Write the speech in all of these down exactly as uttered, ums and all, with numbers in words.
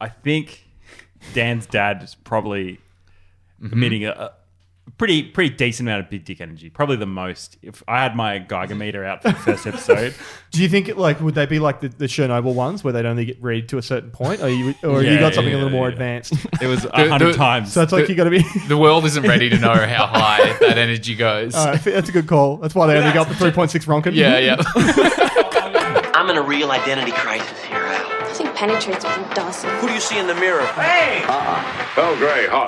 I think Dan's dad is probably mm-hmm. emitting a, a pretty pretty decent amount of big dick energy. Probably the most. If I had my Geiger meter out for the first episode. Do you think, like, would they be like the, the Chernobyl ones where they'd only get read to a certain point? Or, you, or yeah, you got something yeah, a little more yeah. advanced? It was a hundred times. So it's like the, you got to be... the world isn't ready to know how high that energy goes. All right, that's a good call. That's why they only got the three point six Ronkin. Yeah, yeah. I'm in a real identity crisis here, Al. Nothing penetrates with you, Dawson. Who do you see in the mirror? Hey! Uh-uh. Bell Grey, hot.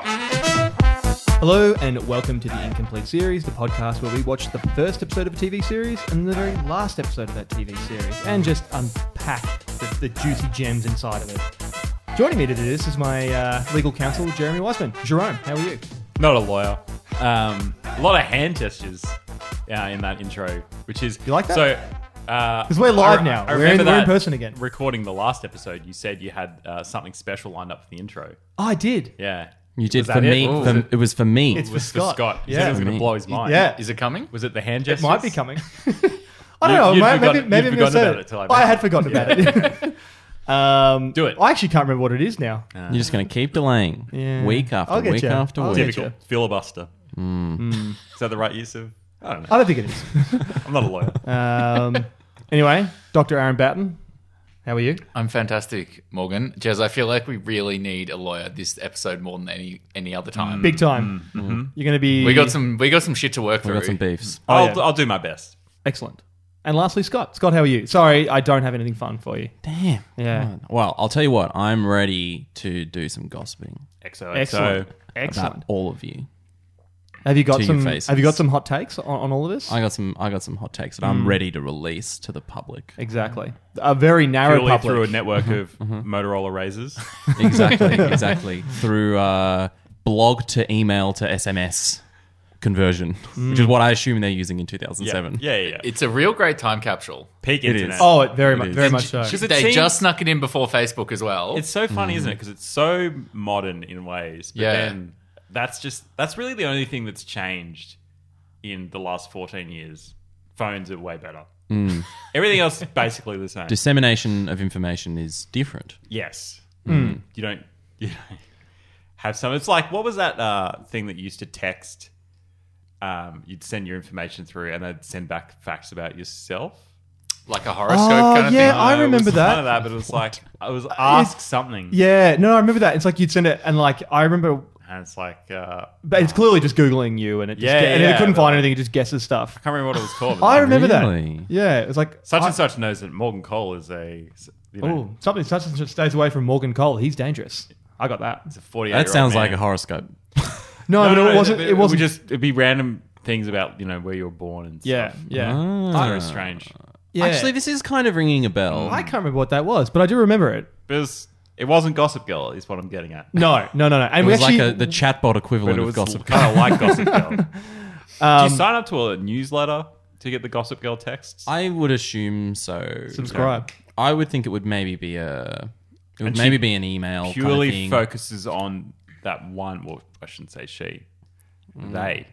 Hello and welcome to the Incomplete Series, the podcast where we watch the first episode of a T V series and the very last episode of that T V series and just unpack the, the juicy gems inside of it. Joining me to do this is my uh, legal counsel, Jeremy Weissman. Jerome, how are you? Not a lawyer. Um, a lot of hand gestures uh, in that intro, which is... You like that? So... Because uh, we're live I, now. I we're, in, that we're in person again. Recording the last episode, you said you had uh, something special lined up for the intro. Oh, I did. Yeah. You did was for me. It? For, it? it was for me. It's it was for Scott. For Scott. You yeah. said it was going to blow his mind. Yeah. Is it coming? Was it the hand It gestures? might be coming. I don't you, know. you'd Maybe, forgotten, maybe you'd I'm going to say about it. it till I, I had forgotten yeah. about it. um, Do it. I actually can't remember what it is now. You're just going to keep delaying Yeah. week after I'll get week you. after I'll week. get Typical. you. Filibuster. Mm. Is that the right use of... I don't know. I don't think it is. I'm not a lawyer. Um, anyway, Doctor Aaron Batten, how are you? I'm fantastic, Morgan. Jez, I feel like we really need a lawyer this episode more than any any other time. Big time. Mm-hmm. You're going to be... We got some we got some shit to work We through. got some beefs. Oh, I'll, yeah. I'll do my best. Excellent. And lastly, Scott. Scott, how are you? Sorry, I don't have anything fun for you. Damn. Yeah. God. Well, I'll tell you what. I'm ready to do some gossiping X O X O. Excellent. about Excellent. all of you. Have you got to your some? faces. Have you got some hot takes on, on all of this? I got some. I got some hot takes that Mm. I'm ready to release to the public. Exactly. A very narrow Purely public. through a network of Motorola razors. Exactly. exactly. Through uh, blog to email to S M S conversion, which is what I assume they're using in two thousand seven. Yeah, yeah, yeah. It's a real great time capsule. Peak It internet. is. Oh, it very much, is. very And much so. j- it They seems- just snuck it in before Facebook as well. It's so funny, isn't it? Because it's so modern in ways. But Yeah. then that's just that's really the only thing that's changed in the last fourteen years. Phones are way better. Everything else is basically the same. Dissemination of information is different. yes. You don't you don't have some. It's like, what was that uh, thing that you used to text? Um, you'd send your information through and they'd send back facts about yourself. like a horoscope Oh, kind of yeah, thing. I No, it remember was that. None of that, but it was like, I was ask something. Yeah, no, I remember that. It's like you'd send it, and like I remember, And it's like, uh, but it's clearly just googling you, and it just Yeah, ge- and yeah, it couldn't but find like- anything. It just guesses stuff. I can't remember what it was called. I remember Really? that. Yeah, it was like Such I- and such knows that Morgan Cole is a, you know, Oh, something such and such stays away from Morgan Cole. He's dangerous. I got that. it's a forty-eight. That sounds like a horoscope. No, No, but no, it no, wasn't. It, It wasn't. would just it'd be random things about you know where you were born and yeah, stuff. yeah, Ah. Very strange. yeah. Actually, this is kind of ringing a bell. I can't remember what that was, but I do remember it. Because it wasn't Gossip Girl, is what I'm getting at. No, no, no, no. And It we was actually, like a, the chatbot But equivalent it of was Gossip Girl. kind of like Gossip Girl. Do um, you sign up to a newsletter to get the Gossip Girl texts? I would assume so. subscribe. I would think it would maybe be a. It would And maybe she be an email. Purely kind of thing. focuses on that one. Well, I shouldn't say she. Mm. They.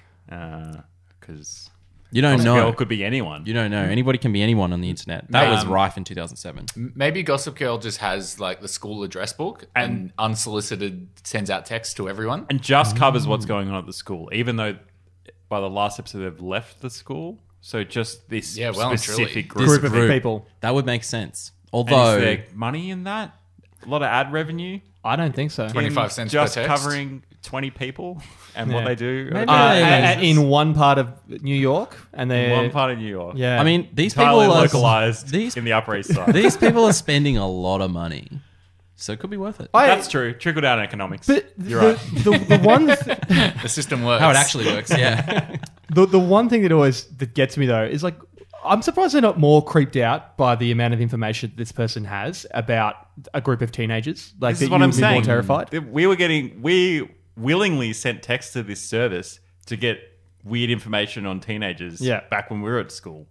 Because You don't Gossip know. Girl could be anyone. You don't know. Anybody can be anyone on the internet. That was Um, rife in two thousand seven. Maybe Gossip Girl just has like the school address book and, unsolicited sends out text to everyone. and just covers what's going on at the school, even though by the last episode they've left the school. So just this Yeah, well and specific truly. group. Group of people. That would make sense. And is Although, there money in that? A lot of ad revenue? I don't think so. twenty-five in cents just per text. covering twenty people and what Yeah. they do. Maybe Uh, they- a- a- in one part of New York, and in they one part of New York. Yeah, I mean, these Entirely people are localized These in the Upper East Side. these people are spending a lot of money, so it could be worth it. I- That's true. Trickle down economics. But You're the, right. the, the one th- The system works. How it actually works, yeah. the the one thing that always that gets me though is like I'm surprised they're not more creeped out by the amount of information this person has about a group of teenagers. Like This that is what you I'm would be saying. more terrified. That We were getting, we willingly sent texts to this service to get weird information on teenagers Yeah. back when we were at school.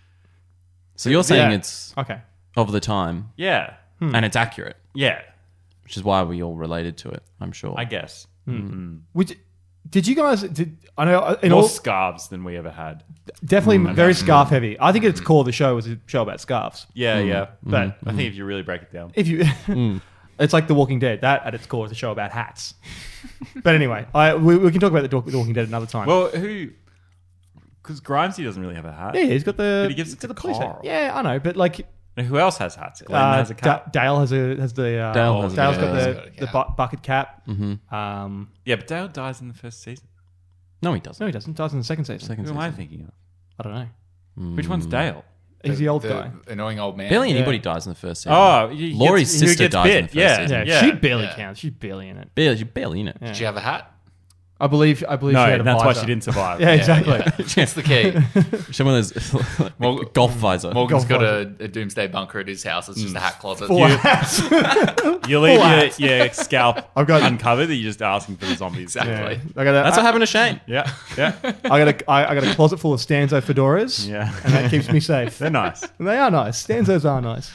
So you're saying Yeah. it's Okay. of the time Yeah. and it's accurate, Yeah. which is why we all related to it. I'm sure. I guess. Would, did you guys? Did I know uh, in More all scarves than we ever had. definitely very scarf heavy. I think its core of the show was a show about scarves. Yeah, yeah. But I think if you really break it down. if you, It's like The Walking Dead. That, at its core, is a show about hats. But anyway, I we, we can talk about the, the Walking Dead another time. Well, who? Because Grimesy doesn't really have a hat. yeah, he's got the. But he gives it he's to got the police Carl. hat. Yeah, I know, but like. Now, who else has hats? Glenn Uh, has a cap. Da- Dale has a has the uh, Dale has a Dale's cap. got Dale's the, got a the cap. bu- bucket cap. Mm-hmm. Um, yeah, but Dale dies in the first season. No, he doesn't. no, he doesn't. Does in the second season. Second Who am I season. thinking of? I don't know. Which one's Dale? He's the, old guy. Annoying old man. Barely Yeah. anybody dies in the first season. Oh, he Laurie's gets- who sister gets dies bit. in the first yeah, season. Yeah, yeah. she barely Yeah. counts. She's barely in it. Barely, you're barely in it. Yeah. Did she have a hat? I believe. I believe. No, she had a that's why visor. she didn't survive. Yeah, exactly. That's the key. Some of those like, Mor- golf visor. Morgan's Go got for a, a doomsday bunker at his house. It's just a hat closet. Full hats. You leave Full your, hats. your scalp I've got- uncovered. You're just asking for the zombies. Exactly. Yeah. I got a, That's I, what happened to Shane. Yeah, yeah, I got a, I, I got a closet full of Stanzo fedoras. yeah. And that keeps me safe. They're nice. And they are nice. Stanzos are nice.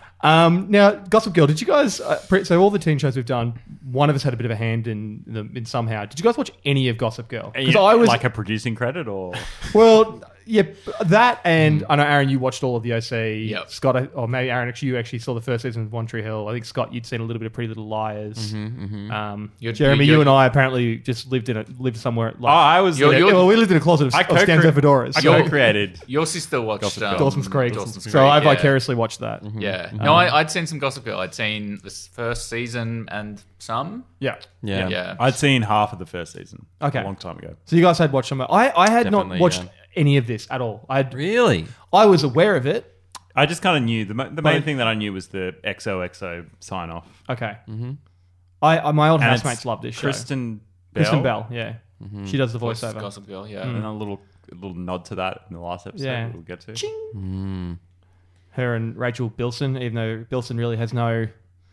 Um, now, Gossip Girl. Did you guys? Uh, pre- so all the teen shows we've done, one of us had a bit of a hand in the, in somehow. Did you guys watch any of Gossip Girl? Are Because you I was like a producing credit, or well, yeah, that and I know Aaron, you watched all of the O C. Yep. Scott, I- or maybe Aaron, actually, you actually saw the first season of One Tree Hill. I think Scott, you'd seen a little bit of Pretty Little Liars. Um, You're- Jeremy, you're- you and I apparently just lived in a lived somewhere. Like, oh, I was. You're- yeah, you're- well, we lived in a closet of, I of Stanzo co-cre- fedoras. I so- co-created. Your sister watched Gossip Girl. um, Dawson's Creek. Dawson's so Creek, I yeah. vicariously watched that. Yeah. No, I, I'd seen some Gossip Girl. I'd seen this first season and some. Yeah. Yeah. Yeah. I'd seen half of the first season. Okay. a long time ago. So you guys had watched some. I, I had not Definitely, watched yeah. any of this at all. I Really? I was aware of it. I just kind of knew the mo- the main But- thing that I knew was the X O X O sign off. Okay. Mm-hmm. I, I my old And housemates it's love this show. Kristen Bell. Kristen Bell. Yeah. She does the Voice voiceover. Gossip Girl, yeah. And a little a little nod to that in the last episode. Yeah. that we'll get to. Ching. Her and Rachel Bilson, even though Bilson really has no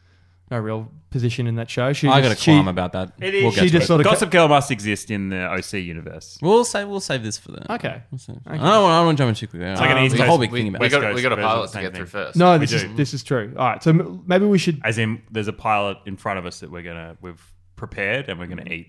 no real position in that show. She I got a just- she- qualm about that. It is. We'll get she to just it. sort of Gossip Girl must exist in the O C universe. We'll save. We'll save this for the. Okay. We'll save- I don't want. I don't want to jump in too quickly. It's like an East the Coast- whole big We, thing about. we it. got, Coast we got a version pilot of the to same get through thing. first. No, We this do. is this is true. All right, so m- maybe we should. As in, there's a pilot in front of us that we're gonna we've prepared and we're gonna eat.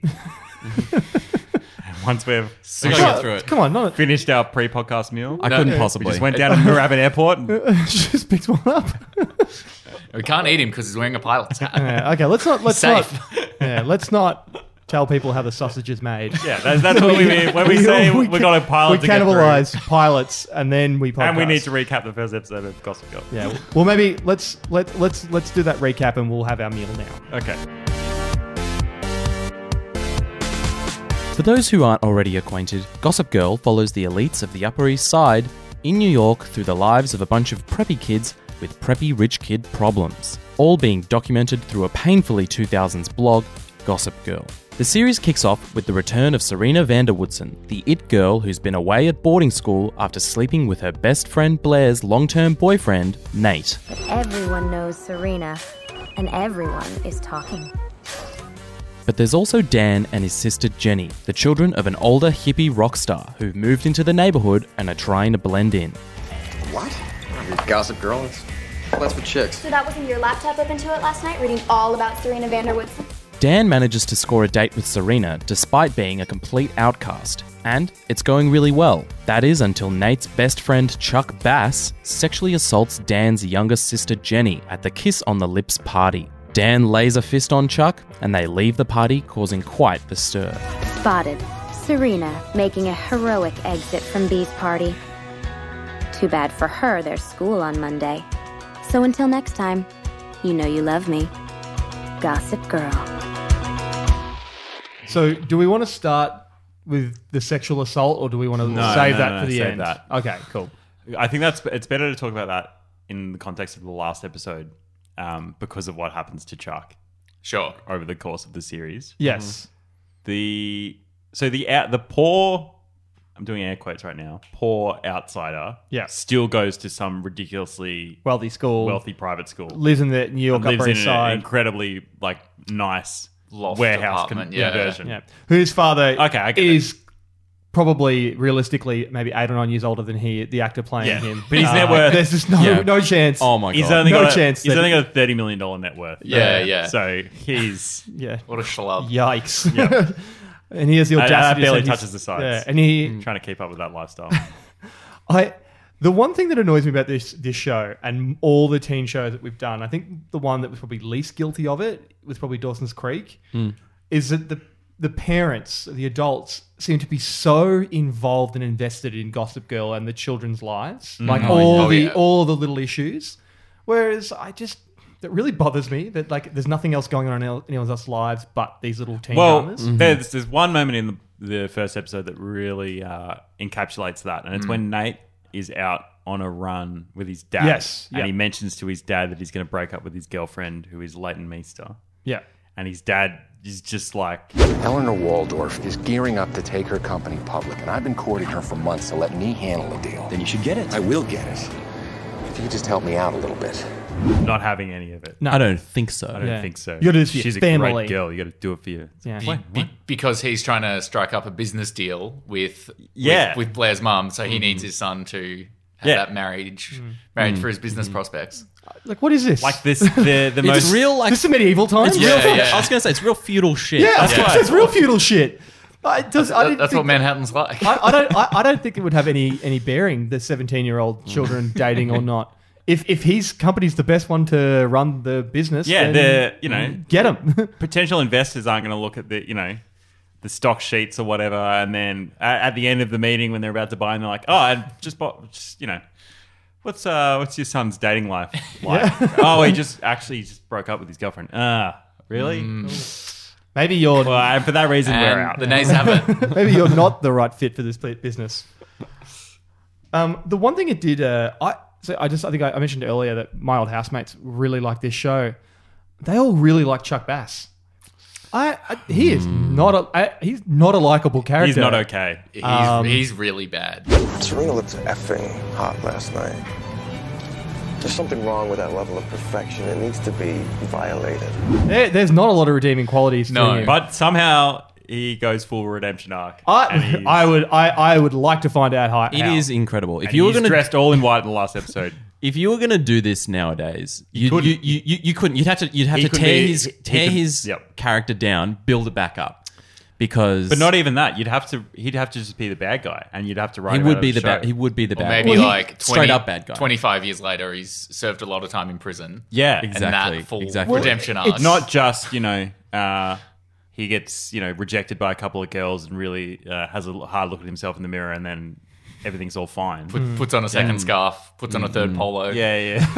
And once we've We gotta get through it. Come on, not finished our pre-podcast meal, I No, couldn't we we possibly. just went down to Moorabbin Airport. And, just picked one up. We can't eat him because he's wearing a pilot's hat. Yeah, okay, let's not. Let's Safe. not. Yeah, let's not tell people how the sausage is made. yeah, that's, that's what we mean when we say we, we got a pilot. We to get through. cannibalize pilots, and then we podcast. And we need to recap the first episode of Gossip Girl. Yeah. Well, maybe let's let let's let's do that recap, and we'll have our meal now. Okay. For those who aren't already acquainted, Gossip Girl follows the elites of the Upper East Side in New York through the lives of a bunch of preppy kids with preppy rich kid problems, all being documented through a painfully two thousands blog, Gossip Girl. The series kicks off with the return of Serena Vanderwoodson, the it girl who's been away at boarding school after sleeping with her best friend Blair's long-term boyfriend, Nate. But everyone knows Serena, and everyone is talking. But there's also Dan and his sister Jenny, the children of an older hippie rock star who've moved into the neighborhood and are trying to blend in. What? Gossip Girl? That's, that's for chicks. So that was in your laptop up into it last night, reading all about Serena Vanderwoodson? Dan manages to score a date with Serena despite being a complete outcast. And it's going really well. That is until Nate's best friend Chuck Bass sexually assaults Dan's younger sister Jenny at the Kiss on the Lips party. Dan lays a fist on Chuck and they leave the party, causing quite the stir. Spotted. Serena making a heroic exit from Bee's party. Too bad for her, there's school on Monday. So until next time, you know you love me. Gossip Girl. So, do we want to start with the sexual assault, or do we want to No, save no, that no, for no, the save end? that. Okay, cool. I think that's it's better to talk about that in the context of the last episode um, because of what happens to Chuck Sure. over the course of the series. Yes. The so the out the poor I'm doing air quotes right now. Poor outsider, Yeah. still goes to some ridiculously Wealthy school. wealthy private school. Lives in the New York lives Upper in East an Side. incredibly like nice Loft warehouse apartment, con- yeah. conversion. Yeah. Whose father Okay, I get is probably realistically maybe eight or nine years older than he, the actor playing Yeah. him. But his net worth- There's just no Yeah. no chance. Oh my He's god. only No got a, chance He's that- only got a thirty million dollar net worth. Yeah, yeah. So he's Yeah. What a schlub. Yikes. And he has the And audacity. that to barely say he's- touches the sides. Yeah, and he, trying to keep up with that lifestyle. I, The one thing that annoys me about this this show and all the teen shows that we've done, I think the one that was probably least guilty of it was probably Dawson's Creek, Mm. is that the the parents, the adults, seem to be so involved and invested in Gossip Girl and the children's lives, like Oh, all yeah. the Oh, yeah. all the little issues. Whereas I just that really bothers me that like there's nothing else going on in anyone else's lives but these little teen Well, dramas. there's there's one moment in the, the first episode that really uh, encapsulates that, and it's when Nate is out on a run with his dad. Yes, and yeah. he mentions to his dad that he's going to break up with his girlfriend, who is Leighton Meester. Yeah. And his dad is just like, Eleanor Waldorf is gearing up to take her company public, and I've been courting her for months to let me handle the deal. Then you should get it. I will get it. If you could just help me out a little bit. not having any of it. No. I don't think so. I don't Yeah. think so. You gotta do this for your She's a family. great girl. You got to do it for you. Yeah. Be- be- because he's trying to strike up a business deal with Yeah. with, with Blair's mum, so he needs his son to have Yeah. that marriage marriage for his business prospects. Like, what is this? Like this, the the It's most real, like Is this the medieval times? it's real. Yeah, yeah. I was going to say it's real feudal shit. Yeah, That's it's, why- it's real feudal shit. I, it does, I That- didn't that's think, what Manhattan's like. I, I don't. I, I don't think it would have any any bearing the seventeen year old children dating or not. If if his company's the best one to run the business, Yeah, then the you know get him. potential investors aren't going to look at the you know the stock sheets or whatever, and then at, at the end of the meeting when they're about to buy, and they're like, oh, I just bought, just you know. What's uh what's your son's dating life like? Oh, he just actually just broke up with his girlfriend. Ah, really? Maybe you're Well, and for that reason, we're and out. the nays have it. maybe you're not the right fit for this pl- business. Um, the one thing it did, uh, I so I just I think I, I mentioned earlier that my old housemates really like this show. They all really like Chuck Bass. I, I he is not a I, he's not a likable character. He's not okay. He's, Um, he's really bad. Serena looked effing hot last night. There's something wrong with that level of perfection. It needs to be violated. There, there's not a lot of redeeming qualities. No, to him. But somehow he goes full redemption arc. and I, he's- I would I, I would like to find out how It how. is incredible. If and you were he's going to dressed all in white in the last episode. if you were going to do this nowadays, you, couldn't. you, you, you, you couldn't. You'd have to you'd have He to could tear be- his he- he tear could- his yep. character down, build it back up, because But not even that. You'd have to. He'd have to just be the bad guy, and you'd have to write. he him would out be of the show. bad. He would be the Or bad. maybe Well, he- like straight twenty, up bad guy. twenty-five years later, he's served a lot of time in prison. Yeah, And Exactly, that full exactly. redemption Well, arc. Not just you know. Uh, he gets you know rejected by a couple of girls and really uh, has a hard look at himself in the mirror, and then everything's all fine. Put, puts on a second scarf, puts on a third polo. yeah,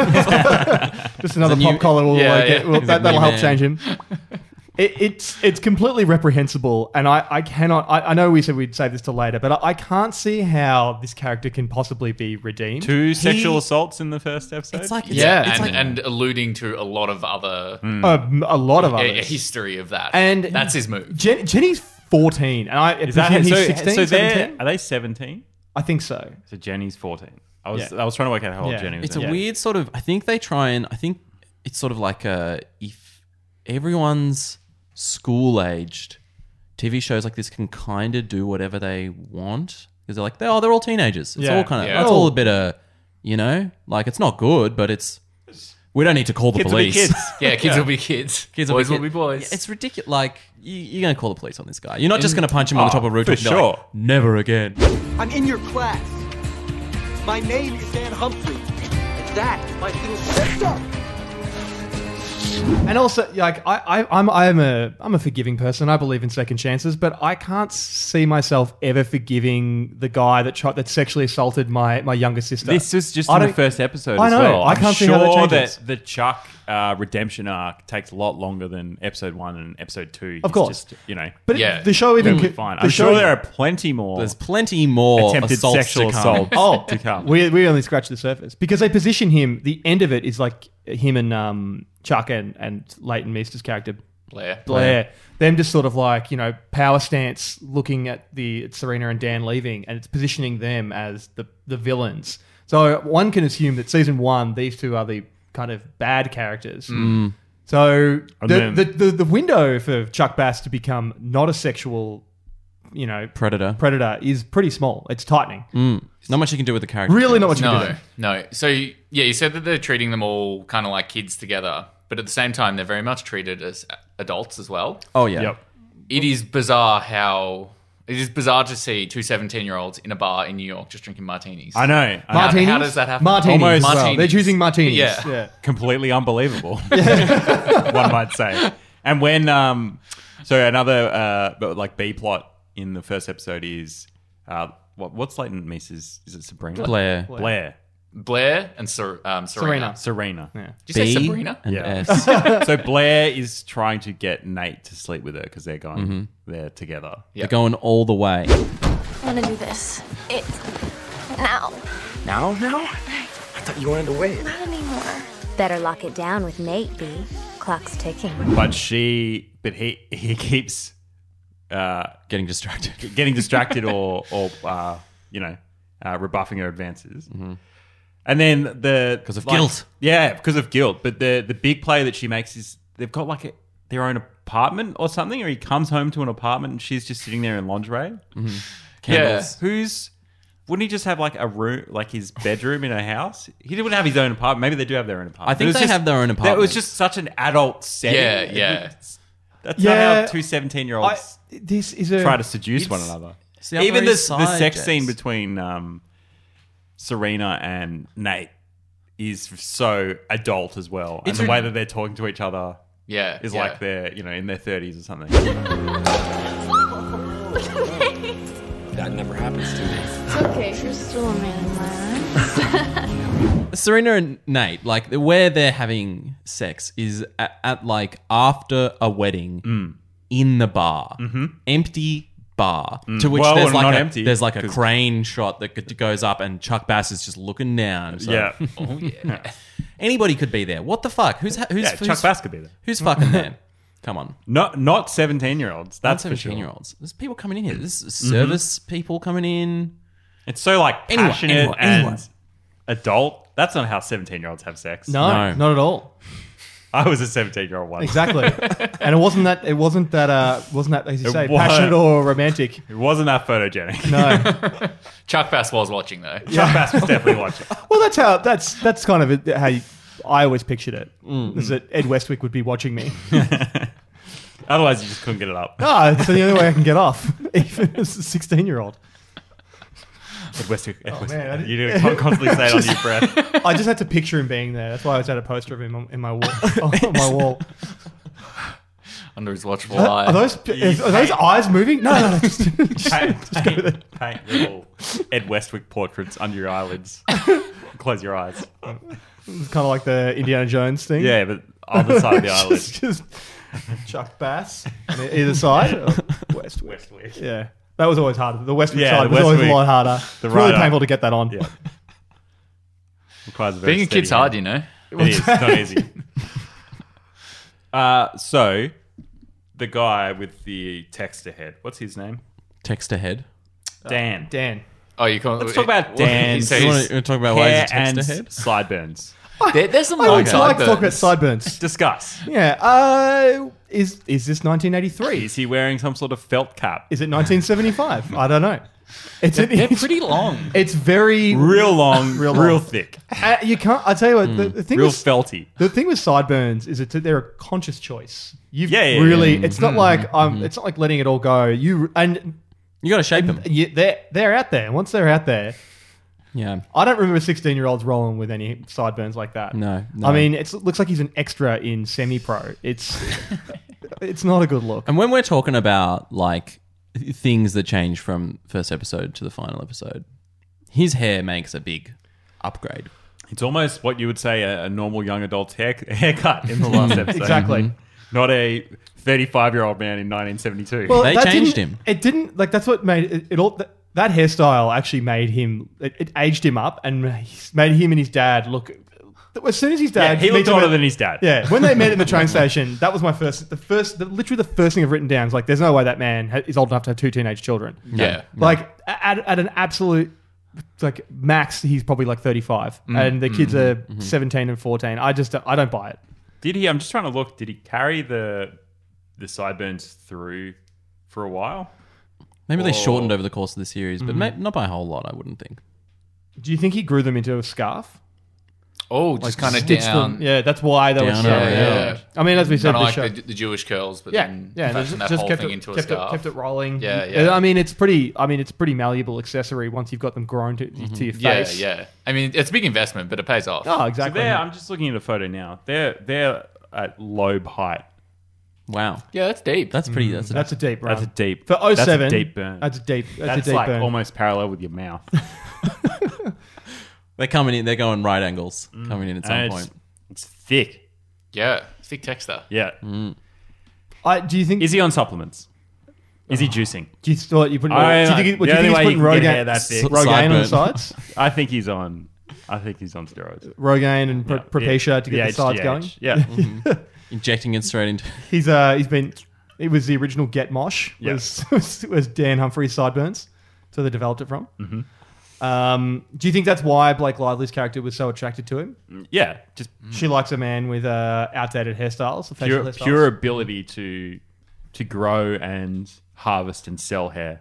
yeah. Just another It's a pop new- collar will, Yeah, like, yeah. it- will- He's a that, that'll new help man. change him. It, it's it's completely reprehensible, and I, I cannot. I, I know we said we'd save this till later, but I, I can't see how this character can possibly be redeemed. Two sexual He- assaults in the first episode. It's like it's, Yeah, it's and, like, and alluding to a lot of other Uh, a lot of a, a others. history of that. And that's his move. Jen, Jenny's fourteen, and I Is that presume so? he's sixteen, so they're seventeen? are they seventeen? I think so. So Jenny's fourteen. I was Yeah. I was trying to work out how old Yeah. Jenny was. it's a then. weird sort of. I think they try and. I think it's sort of like a if everyone's school aged, T V shows like this can kind of do whatever they want because they're like, oh, they're all teenagers. It's Yeah. all kind of. Yeah. It's all a bit of, you know, like it's not good, but it's. We don't need to call the Kids will be police. kids. Yeah, kids will be kids. Kids boys will kid- be boys. It's ridiculous. Like you, you're going to call the police on this guy. You're not just going to punch him on the Oh, top of a roof for and be like, sure. never again. I'm in your class. My name is Dan Humphrey. And that is my little sister. And also, like I, I, I'm, I'm a, I'm a forgiving person. I believe in second chances, but I can't see myself ever forgiving the guy that tried, that sexually assaulted my, my younger sister. This was just I in the don't- first episode I as know. well. I I'm can't see sure how that changes. the Chuck uh, redemption arc takes a lot longer than episode one and episode two. Of He's course. just, you know, But Yeah. the show even totally co- fine. the I'm show- sure there are plenty more There's plenty more attempted assaults sexual to come. assaults Oh, to come. We we only scratched the surface because they position him. The end of it is like him and um, Chuck and and Leighton Meester's character Blair. Blair. Them just sort of like you know power stance, looking at the at Serena and Dan leaving, and it's positioning them as the the villains. So one can assume that season one, these two are the kind of bad characters. Mm. So And the, then- the, the the window for Chuck Bass to become not a sexual, you know, Predator. predator is pretty small. It's tightening. Mm. Not much you can do with the character. Really not much you can do No, there. no. So yeah, you said that they're treating them all kind of like kids together, but at the same time, they're very much treated as adults as well. Oh yeah. Yep. It is bizarre how It is bizarre to see two seventeen-year-olds in a bar in New York just drinking martinis. I know. How, Martinis? how does that happen? Martinis. Almost. Well, Martinis. they're choosing martinis. Yeah. yeah. Completely unbelievable. One might say. And when um, so another uh, but like B plot in the first episode is uh, what what's Leighton Meese's? Is it Sabrina? Blair. Blair. Blair and Ser- um, Serena. Serena. Yeah. Did you say B Sabrina? and Yeah. S. So Blair is trying to get Nate to sleep with her because they're going Mm-hmm. there together. They're going all the way. I want to do this. It. Now. Now, now? I thought you wanted to wait. Not anymore. Better lock it down with Nate, B. Clock's ticking. But she, but he, he keeps uh, Getting distracted. getting distracted or, or uh, you know, uh, rebuffing her advances. And then the Because of like- guilt. yeah, because of guilt. But the the big play that she makes is they've got like a, their own apartment or something, or he comes home to an apartment and she's just sitting there in lingerie. Candles. Who's wouldn't he just have like a room, like his bedroom in a house? He didn't have his own apartment. Maybe they do have their own apartment. I think But it was they just- have their own That apartment. was just such an adult setting. Yeah, It yeah. was- That's Yeah. not how two seventeen-year-olds I, this is a try to seduce It's- one another. it's the Upper Even the, East the Side, sex Jess. scene between um, Serena and Nate is so adult as well. And It's the re- way that they're talking to each other Yeah. is yeah. like they're, you know, in their thirties or something. That never happens to me. It's okay. You're still a man in my eyes. Serena and Nate, like where they're having sex is at, at like after a wedding in the bar, empty bar, to which Well, there's not like a, empty, there's like a 'cause- crane shot that g- goes up, and Chuck Bass is just looking down. So Yeah. Oh, yeah. anybody could be there. What the fuck? Who's ha- who's, Yeah, who's Chuck Bass could be there. Who's fucking there? Come on. Not not seventeen-year-olds. That's That's for sure. seventeen-year-olds. There's people coming in here. There's service people coming in. It's so like Anyone, passionate anyone, and anyone. adult. That's not how seventeen-year-olds have sex. no, No. not at all. I was a seventeen-year-old once. Exactly. And it wasn't that. It wasn't that. Uh, wasn't that as you It say, wa- passionate or romantic? It wasn't that photogenic. No. Chuck Bass was watching though. Chuck Bass was definitely watching. Well, that's how. That's that's kind of it, how you, I always pictured it. Is that Ed Westwick would be watching me? Otherwise, you just couldn't get it up. Ah, it's the only way I can get off, even as a sixteen-year-old. Ed Westwick. Ed Westwick. man, I didn't- you do con- constantly say it on your breath. I just had to picture him being there. That's why I was at a poster of him on, in my wall. on my wall. Under his watchful Are, eye. are those are those eyes moving? No, no, no. Just, just, Paint, just go with it. paint, paint little Ed Westwick portraits under your eyelids. Close your eyes. It's kind of like the Indiana Jones thing. Yeah, but on the side of the eyelid. just, just Chuck Bass on either side. Or Westwick. Westwick. Yeah, that was always harder. The Westwick Yeah, side the was always a Westwick- lot harder. the It's really right painful eye. to get that on. Yeah. Requires a very Being a steady kid's hand. hard, you know. It is. It's not easy. Uh, so, the guy with the text ahead, what's his name? Text ahead. Dan. Dan. Oh, you can't. Let's talk about Dan's So You he's- want to talk about why hair he's a text and ahead? sideburns. there, there's some I long would like to talk about sideburns. sideburns. Discuss. Yeah. Uh, is is this nineteen eighty-three? Is he wearing some sort of felt cap? Is it nineteen seventy-five? I don't know. It's an, They're it's, pretty long. it's very Real long, Real real, long. thick, Uh, you can't. I tell you what. The, the thing real with, felty. the thing with sideburns is that they're a conscious choice. You've Yeah, yeah, really. yeah. It's not like um. It's not like letting it all go. You and You got to shape him. you, they're they're out there. Once they're out there, Yeah. I don't remember sixteen-year-olds rolling with any sideburns like that. No, no. I mean, it's, it looks like he's an extra in semi-pro. It's it's not a good look. And when we're talking about like things that change from first episode to the final episode, his hair makes a big upgrade. It's almost what you would say a, a normal young adult's hair, haircut in the last episode. Exactly. Not a thirty-five-year-old man in nineteen seventy-two. Well, They that changed didn't- him. It didn't like that's what made it, it all. That, that hairstyle actually made him. It, it aged him up and made him and his dad look. As soon as his yeah, dad, he looked meets him older at- than his dad. Yeah, when they met in the train station, that was my first. The first, the, literally the first thing I've written down is like, there's no way that man ha- is old enough to have two teenage children. Yeah. Like at, at an absolute like max, he's probably like thirty-five, and the kids are seventeen and fourteen. I just I don't buy it. Did he? I'm just trying to look. Did he carry the the sideburns through for a while? Maybe they Or- shortened over the course of the series, but may, not by a whole lot, I wouldn't think. Do you think he grew them into a scarf? Oh, just kind of stitched down. them. Yeah, that's why they were Down so. around. Yeah. I mean, as we said, Kind of the like show. the, the Jewish curls, but Yeah, then yeah, fashion that just whole kept thing it, into a kept, it, scarf. kept it rolling. Yeah, yeah. I mean, it's pretty. I mean, it's pretty malleable accessory once you've got them grown to, to your Yeah, face. yeah. I mean, it's a big investment, but it pays off. Oh, So exactly. they're, I'm just looking at a photo now. They're they're at lobe height. Wow. Yeah, that's deep. That's pretty. That's, That's a deep run. That's a deep. For oh seven, That's a deep burn. That's a deep. That's, That's a deep like burn. almost parallel with your mouth. they're coming in. They're going right angles. Coming in at some And point. it's, it's thick. yeah, thick texture. Yeah. I, do you think? Is he on supplements? Is he juicing? Do you thought you put? I- do you think, he- what, the do you only think way he's you putting can get Rogaine, hair that thick- Rogaine on the Sideburn. sides? I think he's on. I think he's on steroids. Rogaine and Pro- Yeah. Propecia to get Yeah, the sides H G H. going. Yeah. Injecting it straight into. He's uh he's been. It was the original Get Mosh. Yeah. Was, was was Dan Humphrey's sideburns, so they developed it from. Mm-hmm. Um, do you think that's why Blake Lively's character was so attracted to him? Yeah. Just She likes a man with uh, outdated hairstyles, facial pure, hairstyles. pure ability to to grow and harvest and sell hair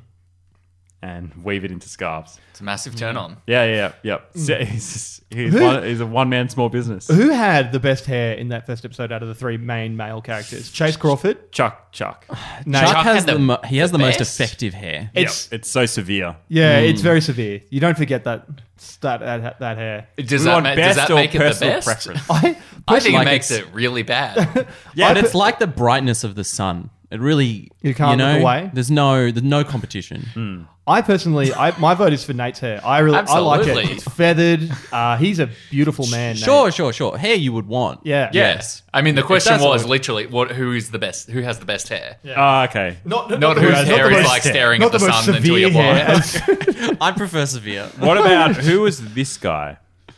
and weave it into scarves. It's a massive turn on. Yeah, yeah, yeah. yeah. So he's just, he's, one, he's a one man small business. Who had the best hair in that first episode out of the three main male characters? Chase Crawford. Chuck, Chuck. No, Chuck Chuck has had the, the- mo- he has the, the most best. effective hair. It's Yep, it's so severe. yeah, it's very severe. You don't forget that that that, that hair. Does We that, want ma- does best that or make it the personal best? preference? I I think Like it makes it's- it really bad. Yeah, but it's like the brightness of the sun. It really You can't know, look away? There's no there's no competition. I personally, I, my vote is for Nate's hair. I really, I like it. Absolutely. It's feathered. Uh, he's a beautiful man. Nate. Sure, sure, sure. Hair you would want. Yeah. Yes. I mean, the question does was look- literally, what? Who is the best? Who has the best hair? Oh, okay. Not, not, Not the whose most- hair not the is most- like staring not at the most sun until severe you're blind. hair. I prefer severe. What about who was this guy?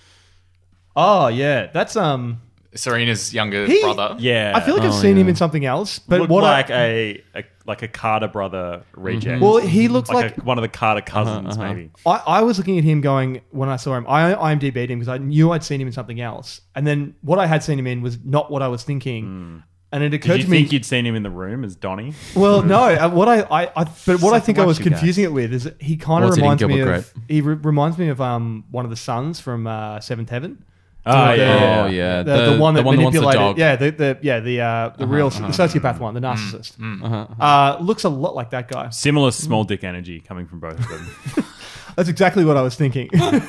Oh yeah, that's um. Serena's younger He- brother. Yeah, I feel like I've Oh, seen him yeah. in something else, but looked what like I, a, a like a Carter brother reject. well, he looks like, like. a, one of the Carter cousins, Uh-huh, uh-huh. maybe. I, I was looking at him going when I saw him. I IMDb'd him because I knew I'd seen him in something else, and then what I had seen him in was not what I was thinking. And it Did occurred you to me. think you'd seen him in the room as Donnie? Well, no. uh, What I, I, I but what I like think to I was watch you confusing it with is that he kind of What's it in reminds me Gilbert of. He re- reminds me of um one of the sons from uh, Seventh Heaven. Oh, The- yeah. Oh yeah, The, the, one that the one that wants the manipulated, dog. yeah, the, the yeah the uh, the real the sociopath one, the narcissist, uh, looks a lot like that guy. Similar small dick energy coming from both of them. That's exactly what I was thinking.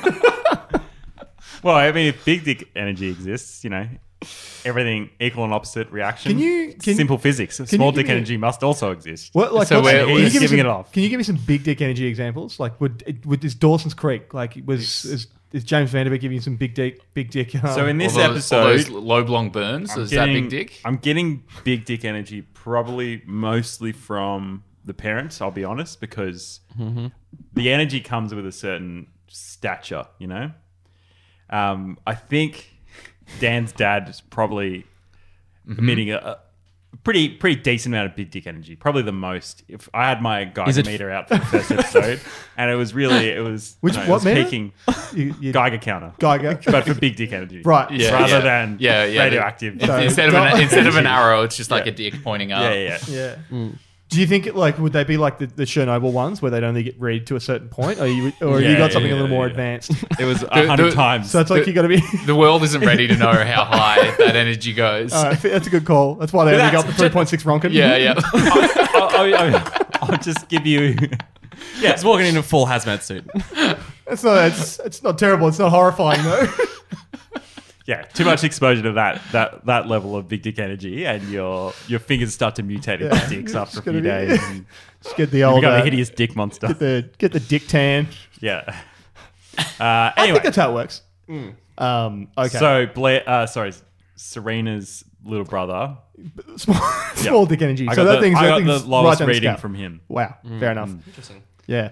Well, I mean, if big dick energy exists, you know, everything equal and opposite reaction. Can you- can- simple physics? you Small give dick me- energy must also exist. What, like, So what's- we're- can we're you give me giving some- it off. Can you give me some big dick energy examples? Like, would would is Dawson's Creek like was is, is James Vanderbeek giving you some big dick big dick? Um, So in this All those, all episode, those lobe long burns. I'm is getting, that big dick? I'm getting big dick energy probably mostly from the parents, I'll be honest, because the energy comes with a certain stature, you know? Um, I think Dan's dad is probably emitting a, a pretty pretty decent amount of big dick energy, probably the most. If I had my Is Geiger it- meter out for the first episode, and it was really, it was, Which- no, it what was meter? peaking you, you, Geiger counter. Geiger. But for big dick energy. Right. Yeah, Rather yeah. than Yeah, yeah. radioactive. So- instead of an, instead of an Energy. arrow, it's just like Yeah. a dick pointing up. Yeah, yeah, yeah. Yeah. Do you think like would they be like the, the Chernobyl ones where they'd only get read to a certain point, or you or you Yeah, got something yeah, a little more yeah. advanced? It was a hundred the- times. So it's like The- you got to be. The world isn't ready to know how high that energy goes. All right, that's a good call. That's why they only got the three point six Ronkin. Yeah, yeah. I'll, I'll, I'll, I'll just give you. Yeah, it's walking in a full hazmat suit. It's not. It's it's not terrible. It's not horrifying though. Yeah, too much exposure to that that that level of big dick energy, and your your fingers start to mutate into Yeah. dicks after a It's few gonna be- days. And Just get the you old. become uh, a hideous dick monster. Get the get the dick tan. Yeah. Uh, I anyway, think that's how it works. Um. Okay. so Blair, uh, sorry, Serena's little brother. small, small dick energy. I So got that the, thing's I that got thing's the lowest right down the reading scalp. from him. Wow. Fair enough. Interesting. Yeah.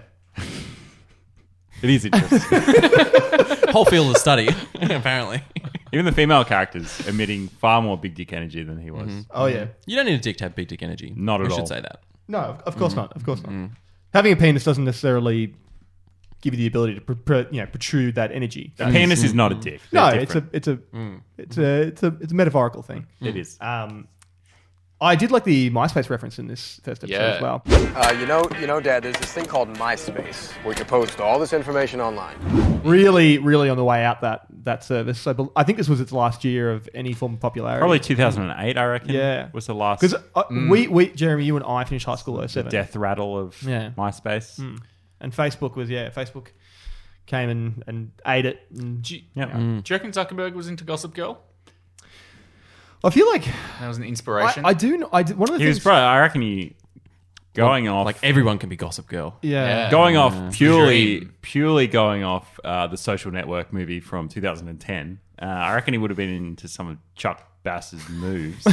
It is interesting. Whole field of study, apparently. Even the female characters emitting far more big dick energy than he was. Oh yeah. You don't need a dick to have big dick energy. Not at we all. should say that. No, of- of course not. Of course not. Having a penis doesn't necessarily give you the ability to pr- pr- you know protrude that energy. A penis is not a dick. No, They're it's a different. it's a it's a it's a it's a metaphorical thing. It is. Um, I did like the MySpace reference in this first episode Yeah. as well. Uh, you know, you know, Dad, there's this thing called MySpace where you can post all this information online. Really, really on the way out that that service. So bel- I think this was its last year of any form of popularity. Probably two thousand eight, I reckon. Yeah. Was the last Because uh, we, we, Jeremy, you and I finished high school in oh the seven. death rattle of Yeah. MySpace. Mm. And Facebook was, yeah, Facebook came and, and ate it. And, Do you, Yep. do you reckon Zuckerberg was into Gossip Girl? I feel like That was an I, inspiration. I do. kn- I do, one of the He was things. probably, I reckon he going off Like everyone can be Gossip Girl. yeah. Yeah. going off purely Dream. purely going off uh, the Social Network movie from two thousand ten. Uh, I reckon he would have been into some of Chuck Bass's moves.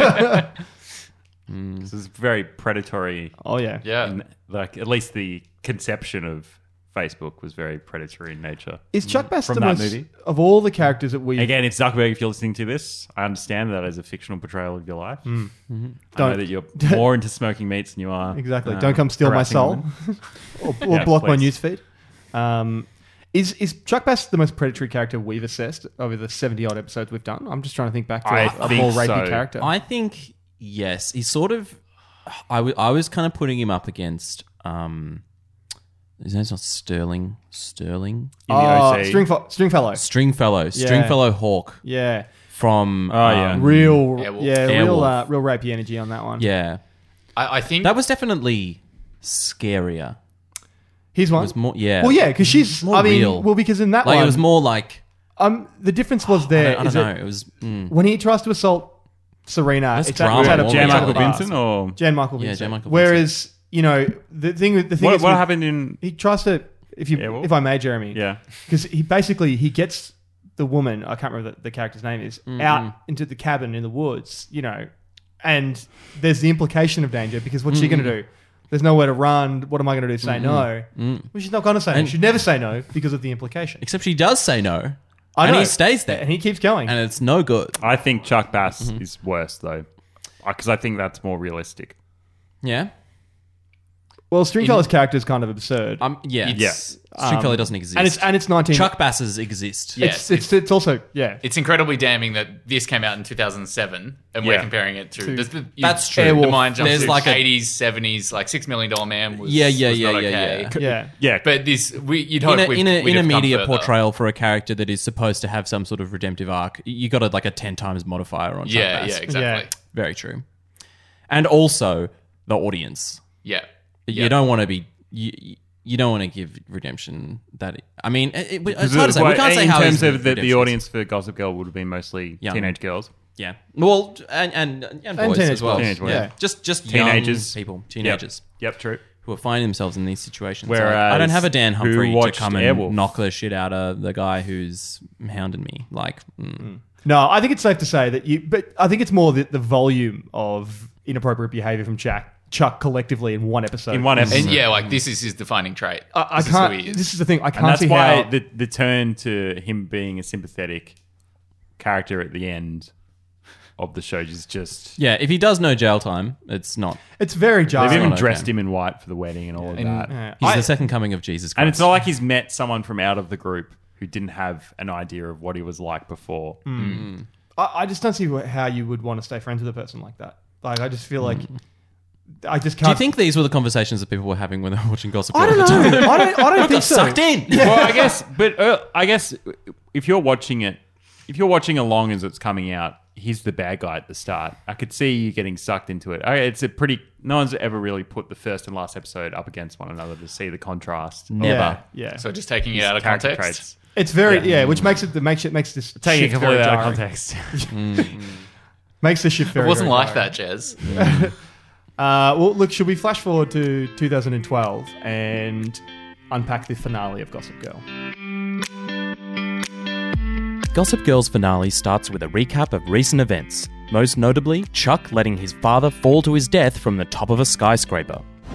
This is very predatory. Oh yeah. yeah. And, like at least the conception of Facebook was very predatory in nature. Is Chuck Bass From the that most movie. of all the characters that we Again, if Zuckerberg, if you're listening to this, I understand that as a fictional portrayal of your life. I know Don't- that you're more into smoking meats than you are. exactly? uh, Don't come steal my harassing soul, women. or, or Yeah, block my please. newsfeed. Um, is is Chuck Bass the most predatory character we've assessed over the seventy odd episodes we've done? I'm just trying to think back to I a, a think more rapey so. character. I think yes. He's sort of. I, w- I was kind of putting him up against. Um, his name's not Sterling. Sterling. In the oh, O C. Stringfo- Stringfellow. Stringfellow. Yeah. Stringfellow Hawk Yeah, from. Oh, yeah. um, real. Airwolf. Yeah, real. Airwolf. Uh, real rapey energy on that one. Yeah. I, I think That was definitely scarier. Here's one. It was more. Yeah. Well, yeah, because she's. More I mean, real. well, because in that Like one, it was more like. um, the difference was there. I don't, I is don't that know. It was. Mm. when he tries to assault Serena, That's it's at, drama it's at a, more Jan than it's at a Michael bar. Vincent or Jan Michael Yeah, Vincent. Jan Michael Whereas you know the thing. The thing what, is what with- happened in? He tries to, if you, Yeah, well- if I may, Jeremy. Yeah. Because he basically he gets the woman. I can't remember the, the character's name is Mm-hmm. out into the cabin in the woods. You know, and there's the implication of danger because what's she Mm-hmm. going to do? There's nowhere to run. What am I going to do? Say no? Mm. Well, she's not going to say no. And- She'd never say no because of the implication. Except she does say no. I and know. he stays there. and he keeps going. And it's no good. I think Chuck Bass Mm-hmm. is worse though, because I think that's more realistic. Yeah. well, Stringfellow's character is kind of absurd. Um. Yeah. It's- Stringfellow doesn't exist. and it's and it's nineteen. Chuck Basses exist. Yeah. It's, it's it's also yeah. it's incredibly damning that this came out in two thousand seven and we're Yeah. comparing it to. To- there's the, That's you- true. The Airwolf. mind jumps There's to like a- eighties, seventies, like Six Million Dollar Man was. Yeah, yeah, was yeah, not yeah, okay. yeah. Yeah. Yeah, But this, we, you'd hope In a, we'd, in a, we'd in a have come media further. portrayal for a character that is supposed to have some sort of redemptive arc, you got a, like a ten times modifier on Chuck Yeah, Bass. yeah, exactly. Very true. And also the audience. Yeah. You Yeah. don't want to be. You, you don't want to give redemption that. I mean, it, it, it's Because hard to say. We well, can't say in how terms easy of the, the redemption is. audience for Gossip Girl would have been mostly Young. teenage girls. Yeah. Well, and and, and, And boys teenage as well. boys. Teenage boys. Yeah. Yeah. Just just Teenagers. young people, teenagers. Yep, yep true. Who are finding themselves in these situations. Whereas Like, I don't have a Dan who Humphrey to watched come and Airwolf? knock the shit out of the guy who's hounding me. Like, mm. No, I think it's safe to say that you. But I think it's more the, the volume of inappropriate behavior from Jack Chuck collectively in one episode. In one is- episode. And yeah, like this is his defining trait. I, I This is who can't. he is. This is the thing. I can't And that's see why how. the the turn to him being a sympathetic character at the end of the show is just. yeah, if he does no jail time, it's not. it's very They've jarring. even not dressed okay. him in white for the wedding and all of And- that. Yeah. He's I- the second coming of Jesus Christ. And it's not like he's met someone from out of the group who didn't have an idea of what he was like before. I, I just don't see wh- how you would want to stay friends with a person like that. Like, I just feel like I just can't. Do you think these were the conversations that people were having when they were watching Gossip Girl? I don't know. I don't. I don't think so. Sucked in. Well, I guess, but uh, I guess if you're watching it, if you're watching along as it's coming out, he's the bad guy at the start. I could see you getting sucked into it. I, it's a pretty. No one's ever really put the first and last episode up against one another to see the contrast. of Never. Yeah. Yeah. So just taking it out of character context. traits. It's very yeah, which makes it makes it makes this Taking it shift completely very out of jarring. context. Makes the shift very. It wasn't very like jarring. that, Jez. Uh, well, look, should we flash forward to two thousand twelve and unpack the finale of Gossip Girl? Gossip Girl's finale starts with a recap of recent events, most notably Chuck letting his father fall to his death from the top of a skyscraper.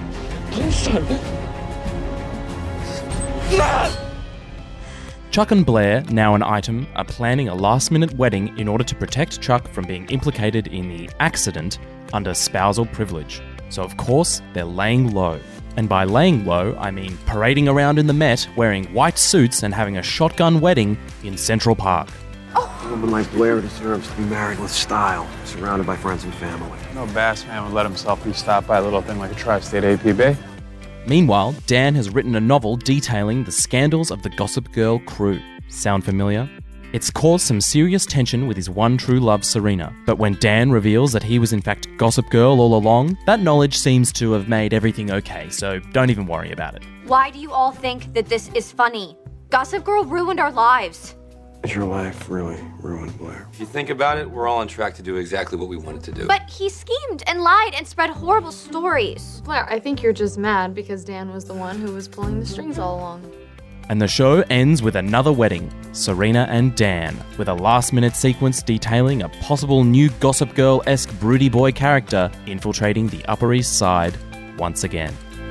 Chuck and Blair, now an item, are planning a last-minute wedding in order to protect Chuck from being implicated in the accident under spousal privilege. So of course, they're laying low. And by laying low, I mean parading around in the Met wearing white suits and having a shotgun wedding in Central Park. woman like Blair deserves to be married with style, surrounded by friends and family. No bass man would let himself be stopped by a little thing like a tri-state A P B. Meanwhile, Dan has written a novel detailing the scandals of the Gossip Girl crew. Sound familiar? It's caused some serious tension with his one true love, Serena. But when Dan reveals that he was in fact Gossip Girl all along, that knowledge seems to have made everything okay, so don't even worry about it. Why do you all think that this is funny? Gossip Girl ruined our lives. Is your life really ruined, Blair? If you think about it, we're all on track to do exactly what we wanted to do. But he schemed and lied and spread horrible stories. Blair, I think you're just mad because Dan was the one who was pulling the strings all along. And the show ends with another wedding, Serena and Dan, with a last-minute sequence detailing a possible new Gossip Girl-esque broody boy character infiltrating the Upper East Side once again.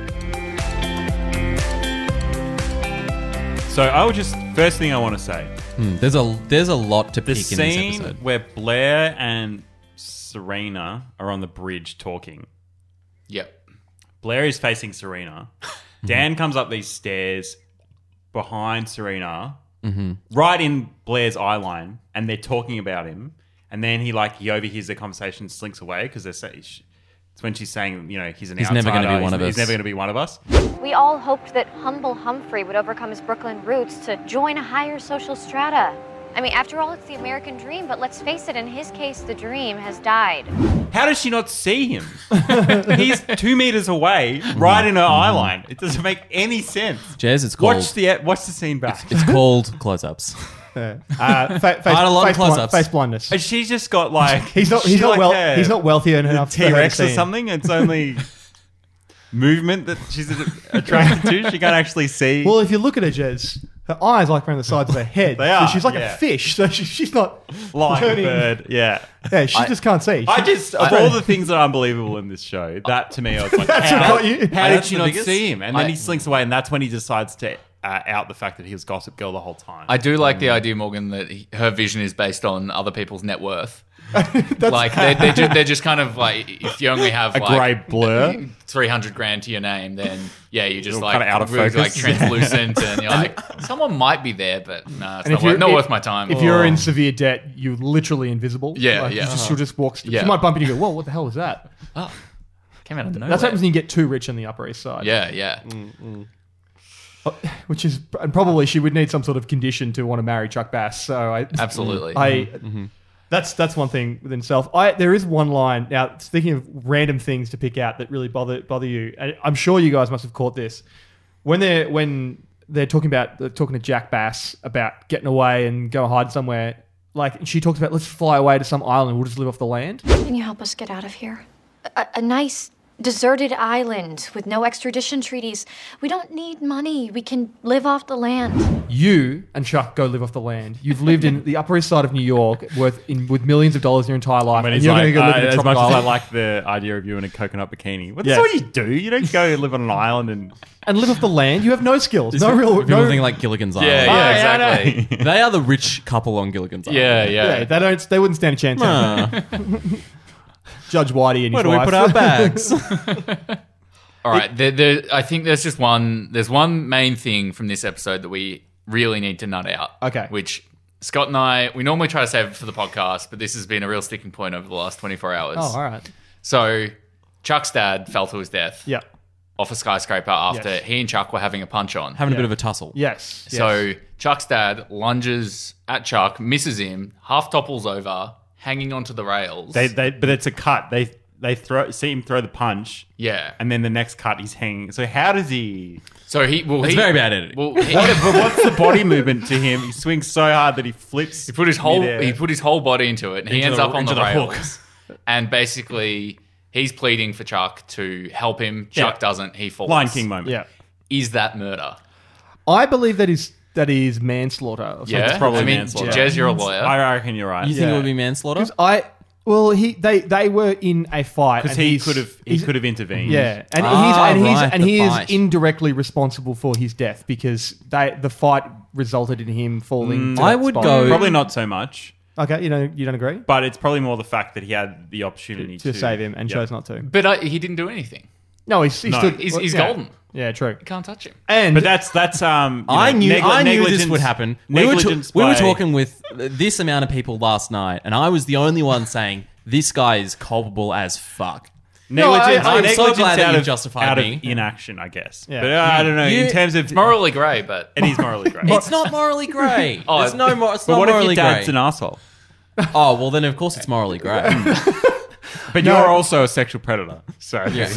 So I would just, first thing I want to say. Hmm, there's a there's a lot to the pick in this scene episode. where Blair and Serena are on the bridge talking. Yep. Blair is facing Serena. Dan comes up these stairs behind Serena, mm-hmm. right in Blair's eye line, and they're talking about him. And then he like he overhears their conversation, slinks away because they're saying. It's when she's saying, you know, he's an He's outsider. never gonna be one he's, of he's us. never going to be one of us. We all hoped that humble Humphrey would overcome his Brooklyn roots to join a higher social strata. I mean, after all, it's the American dream, but let's face it, in his case, the dream has died. How does she not see him? He's two meters away, right in her eye line. It doesn't make any sense. Jez, it's called... Watch the watch the scene back. It's called close-ups. Yeah. Uh, fa- face, I had a lot face, of close-ups. blind, face blindness. And she's just got like he's not. He's she's not like well. a- He's not wealthy enough. T Rex or something. It's only movement that she's attracted to. She can't actually see. Well, if you look at her, Jez, her eyes like around the sides of her head. They are, So she's like yeah. a fish. So she, she's not like turning- a bird. Yeah. Yeah, she I- just can't see. I She- just of all the things that are unbelievable in this show, that to me I was like, That's how, what got you. how I- did that's she the not biggest- see him? And then I- he slinks away, and that's when he decides to uh, out the fact that he was Gossip Girl the whole time. I do like the idea, Morgan, that he, her vision is based on other people's net worth. like they're, they're, just, they're just kind of like, if you only have A like grey blur. three hundred grand to your name, then yeah, you're just You're like kinda out of really, like focus. translucent, and you're like, someone might be there, but no, it's And not, if you're worth, not if- worth my time. If you're in severe debt, you're literally invisible. Yeah, Like, yeah. you just, she'll just walk. Yeah. She might bump into you. And go, whoa, what the hell was that? oh, came out of nowhere. That's what happens when you get too rich on the Upper East Side. Yeah, yeah. Uh, Which is, and probably she would need some sort of condition to want to marry Chuck Bass. So I Absolutely. I. Mm-hmm. That's that's one thing within itself. I there is one line now. Speaking of random things to pick out that really bother bother you, and I'm sure you guys must have caught this when they're when they're talking about they're talking to Jack Bass about getting away and go hide somewhere. Like she talks about, let's fly away to some island. We'll just live off the land. Can you help us get out of here? A, a nice deserted island with no extradition treaties. We don't need money. We can live off the land. You and Chuck go live off the land. You've lived in the Upper East Side of New York, worth in with millions of dollars your entire life, When and he's you're like, going to go live uh, in a as tropical much as I island like the idea of you in a coconut bikini. Well, that's Yeah. what you do. You don't go live on an island and and live off the land. You have no skills, Is no it- real, people no. think like Gilligan's Island. Yeah, yeah, Oh, yeah, exactly. They are the rich couple on Gilligan's Island. Yeah, yeah. yeah, they don't. They wouldn't stand a chance. Nah. Judge Whitey and his Where do we wife. put our bags? All right, there, there, I think there's just one. There's one main thing from this episode that we really need to nut out. Okay. Which Scott and I, we normally try to save it for the podcast, but this has been a real sticking point over the last twenty-four hours. Oh, all right. So Chuck's dad fell to his death Yeah. off a skyscraper after Yes. he and Chuck were having a punch on. Having Yeah. a bit of a tussle. Yes. So yes. Chuck's dad lunges at Chuck, misses him, half topples over, hanging onto the rails. they, they, but it's a cut. They they throw see him throw the punch, yeah. and then the next cut he's hanging. So how does he? So he, well, It's he, very bad editing. Well, he, What, but what's the body movement to him? He swings so hard that he flips. He put his whole midair. he put his whole body into it, and he Into ends the- up on into the the hook. rails. And basically, he's pleading for Chuck to help him. Chuck Yeah. doesn't. He falls. Lion King moment. Yeah. Is that murder? I believe that is that is manslaughter. Or something. Yeah, probably I mean, manslaughter. Jez, you're a lawyer. I reckon you're right. You think Yeah. it would be manslaughter? 'Cause I well he they they were in a fight Because and he he's- could have he he's- could have intervened. Yeah, and Ah, he's and he's right, and the he is fight. indirectly responsible for his death because they the fight resulted in him falling. to I that would spot. go- Probably not so much, Okay, you don't you don't agree but it's probably more the fact that he had the opportunity to to, save him and Yep. chose not to. But I, he didn't do anything. No, he's he's, No. still, He's, he's yeah. golden. Yeah, true. You can't touch him. And But that's that's um. you I know, knew negli- I knew this negligence- would happen. We were, ta- negligence we were by- talking with this amount of people last night, and I was the only one saying this guy is culpable as fuck. Negligence, No, I- I'm so negligence glad that out you've of, justified out me. of inaction, I guess. Yeah. But uh, I don't know. You- in terms of It's morally grey, but it is morally grey. It's not morally grey. Oh, There's no more. It's but not what if morally your dad's grey. an asshole? Oh well, then of course it's morally grey. But No. you're also a sexual predator. So Yeah.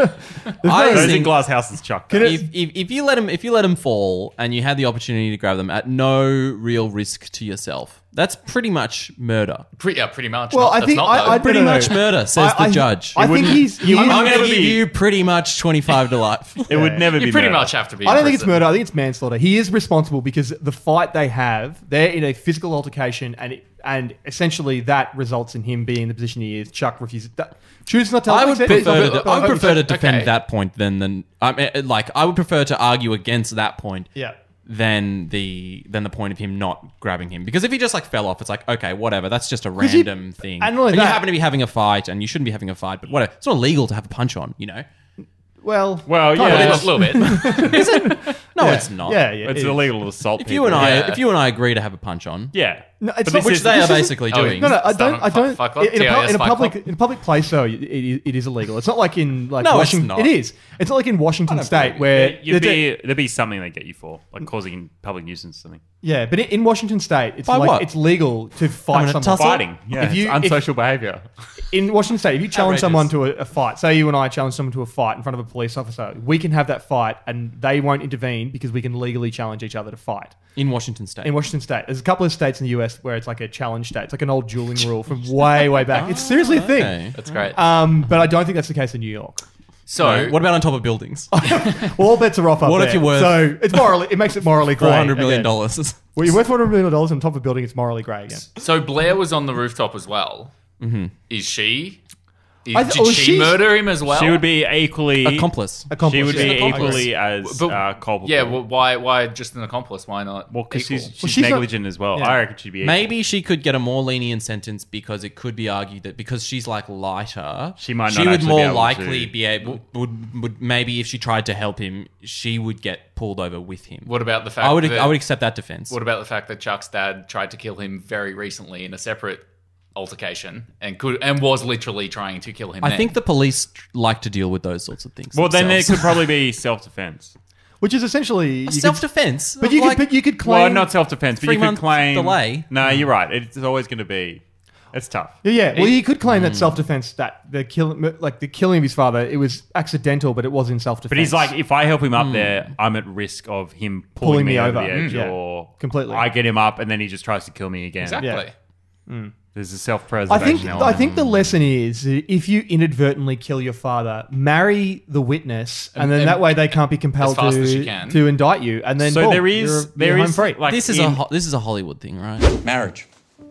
I I those in think glass houses, Chuck. if, if if you let him if you let him fall and you had the opportunity to grab them at no real risk to yourself, that's pretty much murder. pretty, yeah, pretty much. Well, not, I that's think not I, though. I Pretty no, no, no. much murder, says I- the I- judge. I You think wouldn't- he's. he you is- wouldn't I'm going never to give be- you pretty much twenty-five to life. It would never you be pretty murder. much have to be. I in don't think it's prison. murder. I think it's manslaughter. He is responsible because the fight they have, they're in a physical altercation, and it, and essentially that results in him being in the position he is. Chuck refuses. That, chooses not to. I would accept- prefer to, but- I would but- prefer to defend okay. that point than than I mean, like I would prefer to argue against that point. Yeah. Than the than the point of him not grabbing him, because if he just like fell off, it's like okay, whatever. That's just a 'Cause you- random thing. and not only you that- happen to be having a fight, and you shouldn't be having a fight, but whatever. It's not illegal to have a punch on, you know. Well, Well, kind yeah, of A little bit. Is it? No, Yeah. it's not. Yeah, yeah. It's it is. illegal to assault If people. you and I, Yeah. if you and I agree to have a punch on, yeah. No, it's But not, this which is- they this are isn't- basically Oh, doing. No, no, I It's done. don't. I don't. Fuck- fuck in, a, pu- off. in a Fuck public off. in a public place, though, it, it, it is illegal. It's not like in like No, it's Washington. not. It is. It's not like in Washington don't State believe where You'd the- be, there'd be something they get you for, like causing public nuisance or something. yeah, but in, in Washington State, it's By like what? it's legal to I'm fight gonna someone. tussle? Fighting. Yeah, If you- it's if- unsocial behaviour. In Washington State, if you challenge Outrageous. someone to a, a fight, say you and I challenge someone to a fight in front of a police officer, we can have that fight and they won't intervene because we can legally challenge each other to fight. in Washington State. In Washington State, there's a couple of states in the U S where it's like a challenge state. It's like an old dueling rule from way, way back. It's seriously a thing. Okay. That's great. Um, but I don't think that's the case in New York. So, No, what about on top of buildings? All bets are off up What if there. you're worth- So it's morally, it makes it morally grey. Four hundred million again. dollars. Well, you're worth four hundred million dollars on top of a building. It's morally grey again. so Blair was on the rooftop as well. Mm-hmm. Is she? Is, I th- did oh, she she's- murder him as well? She would be equally Accomplice. Accomplice, She would yeah. be Accomplice. equally as But- uh, culpable. Yeah. Well, why? Why just an accomplice? Why not? Well, because equal? she's, she's, Well, she's not- negligent as well. Yeah. I reckon she'd be equal. Maybe she could get a more lenient sentence because it could be argued that because she's like lighter, She might she not would actually more be able likely to- be able would would maybe if she tried to help him, she would get pulled over with him. What about the fact? I would that, I would accept that defense. What about the fact that Chuck's dad tried to kill him very recently in a separate altercation and could and was literally trying to kill him? I then? think the police tr- like to deal with those sorts of things. Well, then there themselves. could probably be self-defense. Which is essentially you could- self-defense, But you like, could, but you could claim. Well, not self-defense, but three you could month claim delay. No, you're right. It's always going to be. It's tough. Yeah, yeah. Well, It- you could claim that Hmm. self-defense, that the kill, like the killing of his father, it was accidental, but it was in self-defense. But he's like, if I help him Hmm. up there, I'm at risk of him pulling, Pulling me, me over, over. the edge, Mm. Yeah. or Completely. I get him up and then he just tries to kill me again. exactly. Yeah. There's a I self-preservation think element. I think the lesson is if you inadvertently kill your father, marry the witness, and, And- then and that way they can't be compelled as fast as you to can. to indict you. And then So boom, there is- you're, there you're home is, free. like, this is in- a ho- this is a Hollywood thing, right? Marriage.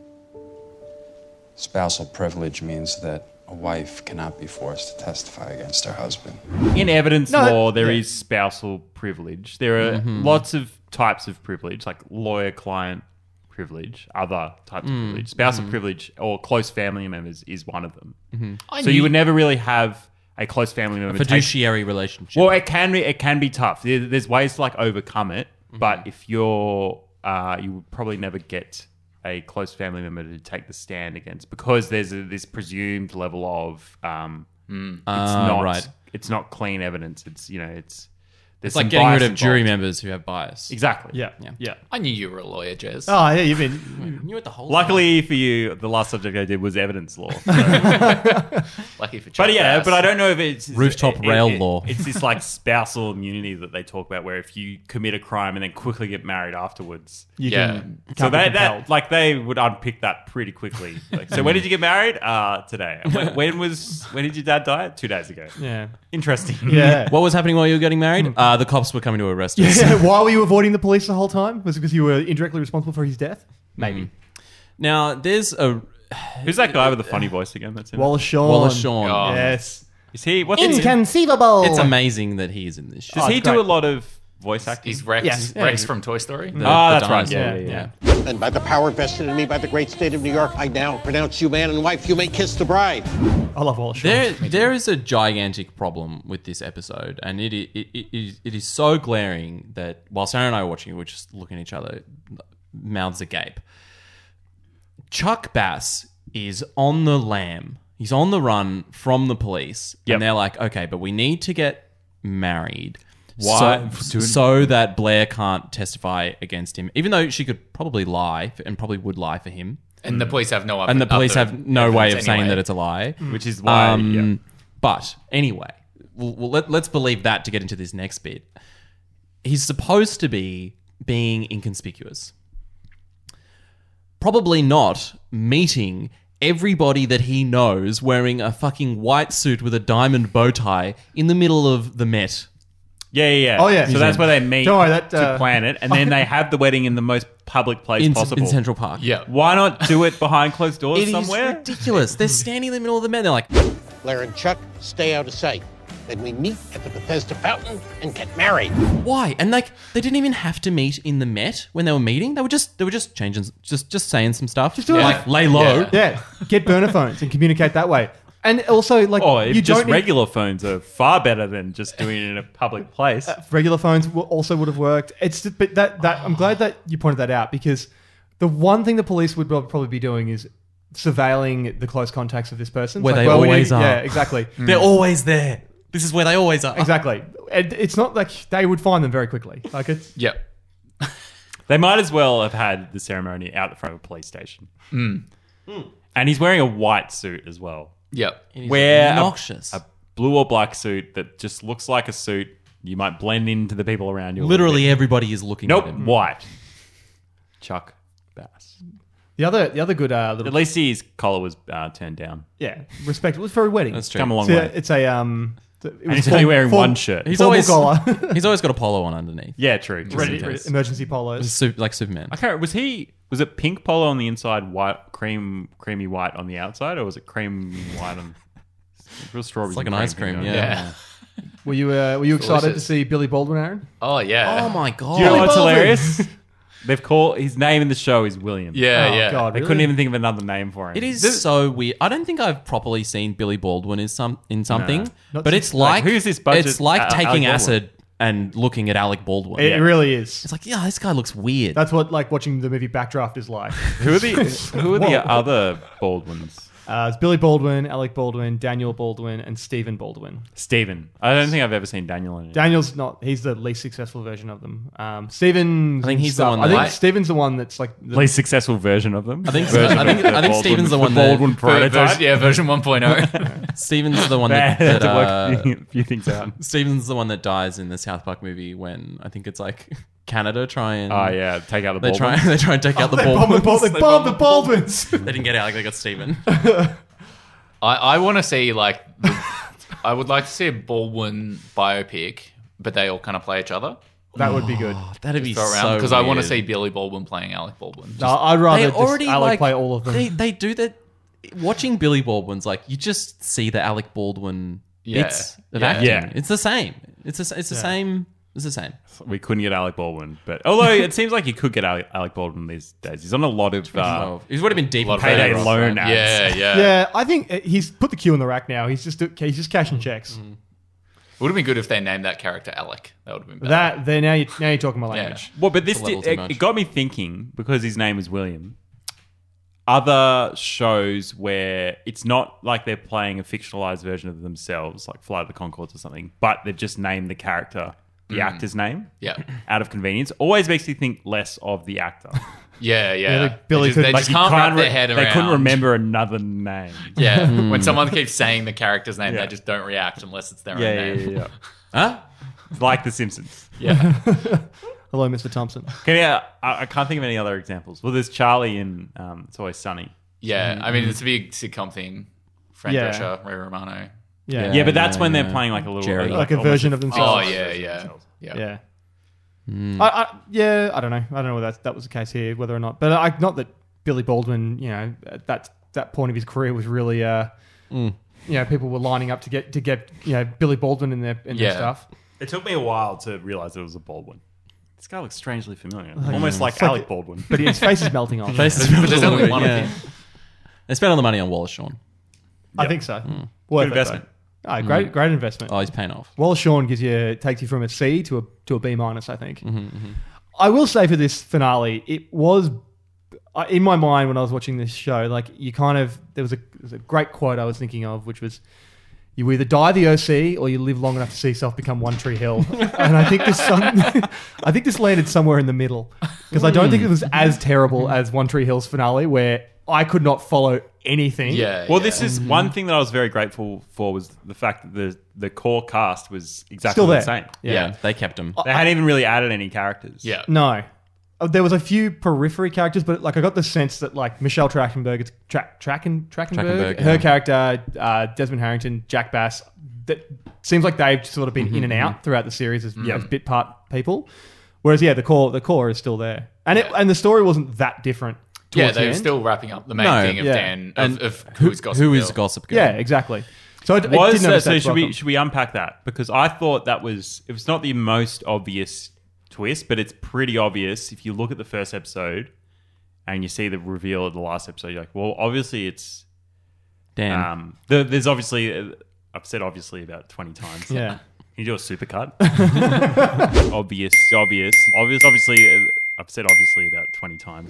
Spousal privilege means that a wife cannot be forced to testify against her husband. in evidence No, law, there yeah. is spousal privilege. There are Mm-hmm. lots of types of privilege, like lawyer-client privilege, other types Mm. of privilege. Spousal privilege or close family members is one of them. I So knew- you would never really have a close family member. take- Fiduciary relationship. Well, it can be. It can be tough. There- There's ways to like overcome it, Mm-hmm. but if you're, uh, you would probably never get a close family member to take the stand against because there's a, this presumed level of um, it's Ah, not right. it's not clean evidence. It's you know it's there's It's like some getting rid bias of jury involved. members who have bias. Exactly. yeah, Yeah. yeah. I knew you were a lawyer, Jez. Oh, yeah, you've been. You knew it the whole Luckily for you, the last subject I did was evidence law. Lucky for Chuck. But yeah, Bass. but I don't know if it's Rooftop it- rail it- law. It's this like spousal immunity that they talk about, where if you commit a crime and then quickly get married afterwards, You Yeah. can, so can't be that, compelled. that like they would unpick that pretty quickly. Like, so when did you get married? Uh today. When, when was when did your dad die? Two days ago. yeah, Interesting. yeah. What was happening while you were getting married? Uh, the cops were coming to arrest us. Yeah, why were you avoiding the police the whole time? Was it because you were indirectly responsible for his death? Maybe. Now, there's a Who's that guy with the funny voice again? That's him. Wallace Shawn. Wallace Shawn. Oh. Yes. Is he? What's his, Inconceivable. It's amazing that he is in this show. Does Oh, he it's do great. a lot of voice acting. He's Rex, Yes. Rex Yeah. from Toy Story. The- oh, the that's right. dinosaur. Yeah, yeah, yeah. And by the power vested in me by the great state of New York, I now pronounce you man and wife. You may kiss the bride. I love Wallace Shawn. There, there is a gigantic problem with this episode, and it, it, it, it, is, it is so glaring that while Sarah and I were watching it, we're just looking at each other, mouths agape. Chuck Bass is on the lam. He's on the run from the police, Yep. and they're like, okay, but we need to get married. Why? So, so that Blair can't testify against him, even though she could probably lie and probably would lie for him. And the police have no And the police other have no way of evidence saying anyway. that it's a lie. Which is why. Um, yeah. But anyway, we'll, we'll let, let's believe that to get into this next bit. He's supposed to be being inconspicuous. Probably not meeting everybody that he knows wearing a fucking white suit with a diamond bow tie in the middle of the Met. Yeah, yeah, yeah. Oh, yeah. So that's where they meet Don't worry, that, to uh, plan it, and then they have the wedding in the most public place In, possible. in Central Park. Yeah. Why not do it behind closed doors It is somewhere? ridiculous. They're standing in the middle of the Met. They're like, Blair and Chuck, stay out of sight. Then we meet at the Bethesda Fountain and get married. why? And like, they didn't even have to meet in the Met when they were meeting. They were just, they were just changing, just, just saying some stuff. Just do it like, like- lay low. Yeah. Yeah, get burner phones and communicate that way. And also, like, Or if you just don't need- regular phones are far better than just doing it in a public place. regular phones will, also would have worked. It's just, but that that I'm glad that you pointed that out, because the one thing the police would probably be doing is surveilling the close contacts of this person. Where It's they well, we always need- are. Yeah, exactly. They're always there. This is where they always are. Exactly. And it's not like they would find them very quickly. Like it's Yep. They might as well have had the ceremony out the front of a police station. And he's wearing a white suit as well. Yep. It is Wear a- obnoxious. A, blue or black suit that just looks like a suit. You might blend into the people around you. a little Literally bit. everybody is looking Nope, at him. white. Chuck Bass. the other the other good uh, At little least his collar was uh, turned down. yeah respect. It was for a wedding. That's true. Come a long So, way. it's a um. It was And he's only form- wearing form- one shirt. He's formal always, collar. he's always got a polo on underneath. Yeah, true. Just Ready, in case. emergency polos. Su- like Superman. I can't. Was he? Was it pink polo on the inside, white, cream, creamy white on the outside, or was it cream white on? Real strawberries. It's like and an ice thing cream, going yeah. on. Were you uh, were you excited to Delicious. see Billy Baldwin, Aaron? Oh yeah. Oh my god. Do you know what's Baldwin. hilarious? They've called his name in the show is William. Yeah, Oh, yeah. God. They Really? couldn't even think of another name for him. It is so weird. I don't think I've properly seen Billy Baldwin in some in something, Not but since- it's like, like, who's this budget- It's like Al- taking Alec Baldwin? acid and looking at Alec Baldwin. It Yeah. really is. It's like, yeah, this guy looks weird. That's what like watching the movie Backdraft is like. Who are the Who are the Whoa. other Baldwins? Uh, it's Billy Baldwin, Alec Baldwin, Daniel Baldwin, and Stephen Baldwin. Stephen. I don't think I've ever seen Daniel in it. Daniel's not. He's the least successful version of them. Um, Stephen. I think he's the one I think that- Stephen's the one that's like. The, Least successful version of them. I think so. Version I think- of I think Baldwin- Stephen's the one that- Baldwin Ver- prototype. version, yeah, version one point oh. Steven's the one that, They had that to work uh, a few- few things out. Steven's the one that dies in the South Park movie when I think it's like Canada try and Oh yeah, take out the they try Baldwins. they try and take out the they bombed the, Baldwins. Bal- they bombed the Baldwins. They didn't get out. They got Steven. I, I want to see like the, I would like to see a Baldwin biopic, but they all kind of play each other. That would be good. That'd be Throw so around because I want to weird. see Billy Baldwin playing Alec Baldwin. No, I'd rather They just already Alec like play all of them. They they do that. Watching Billy Baldwin's like you just see the Alec Baldwin Yeah. bits of Yeah. acting. Yeah. It's the same. It's the, it's the Yeah. same. It's the same. We couldn't get Alec Baldwin, but although it seems like you could get Alec, Alec Baldwin these days. He's on a lot of uh, Oh, he's would have been deep lot in of payday Payday loan yeah, ads. yeah, yeah, I think uh, he's put the Q in the rack now. He's just he's just cashing checks. It would have been good if they named that character Alec. That would have been better. That there now you now you're talking my Yeah. language. Well, but this It's a level did, too it, much. it got me thinking because his name is William. Other shows where it's not like they're playing a fictionalized version of themselves, like Flight of the Conchords or something, but they've just named the character the actor's name Yeah. out of convenience. Always makes you think less of the actor. Yeah, yeah. like Billy they just, could- they like just you can't wrap re- their head around. They couldn't remember another name. Yeah, when someone keeps saying the character's name, Yeah. they just don't react unless it's their Yeah, own yeah, name. yeah, yeah. Huh? It's like The Simpsons. Yeah. Hello, Mister Thompson. Can you, I, I can't think of any other examples. Well, there's Charlie in um, It's Always Sunny. Yeah, I mean, it's a big sitcom thing. Fran Yeah. Drescher, Ray Romano. Yeah, Yeah, but that's yeah, when yeah. they're playing like a little Jerry. Like a almost version of Oh, themselves. yeah, yeah. Yeah. yeah. I, I, yeah, I don't know. I don't know whether that that was the case here, whether or not. But I, not that Billy Baldwin, you know, at that that point of his career was really, uh, you know, people were lining up to get to get you know Billy Baldwin in their in Yeah. their stuff. It took me a while to realize it was a Baldwin. This guy looks strangely familiar, Like, almost like it's like Alec it- Baldwin. but his face is melting off. Face is But melting there's a only little one bit, of yeah. him. They spent all the money on Wallace Shawn. I think so. Mm. Worth Good it, investment. though. Oh, great, great investment. Oh, he's paying off. Wallace Shawn gives you takes you from a C to a to a B minus, I think. Mm-hmm, mm-hmm. I will say for this finale, it was I- in my mind when I was watching this show. Like you kind of there was a there was a great quote I was thinking of, which was, "You either die the O C or you live long enough to see yourself become One Tree Hill." And I think this some, I think this landed somewhere in the middle because I don't think it was as terrible as One Tree Hill's finale, where I could not follow anything. Yeah. Well, yeah. this is one thing that I was very grateful for was the fact that the the core cast was exactly Still the there. same. Yeah, Yeah. they kept him. They hadn't even really added any characters. Yeah. No. Uh, There was a few periphery characters, but like I got the sense that like Michelle Trachtenberg, it's Tra- Trachen, Trachtenberg, Trachtenberg, her yeah. character, uh, Desmond Harrington, Jack Bass, that seems like they've sort of been Mm-hmm, in and out throughout the series as, as bit part people. Whereas yeah, the core the core is still there, and it, Yeah. and the story wasn't that different. Yeah, towards the they were end. still wrapping up the main No, thing of yeah. Dan, of, And of who, who's Gossip who Girl. is Gossip Girl? Yeah, exactly. So it, it Was didn't that, understand so its should we welcome. should we unpack that? Because I thought that was it was not the most obvious twist, but it's pretty obvious if you look at the first episode and you see the reveal of the last episode. You're like, well, obviously it's Dan. um. The, there's obviously uh, I've said obviously about twenty times. Yeah. Can you do a supercut? obvious, obvious, obvious. Obviously, uh, I've said obviously about twenty times.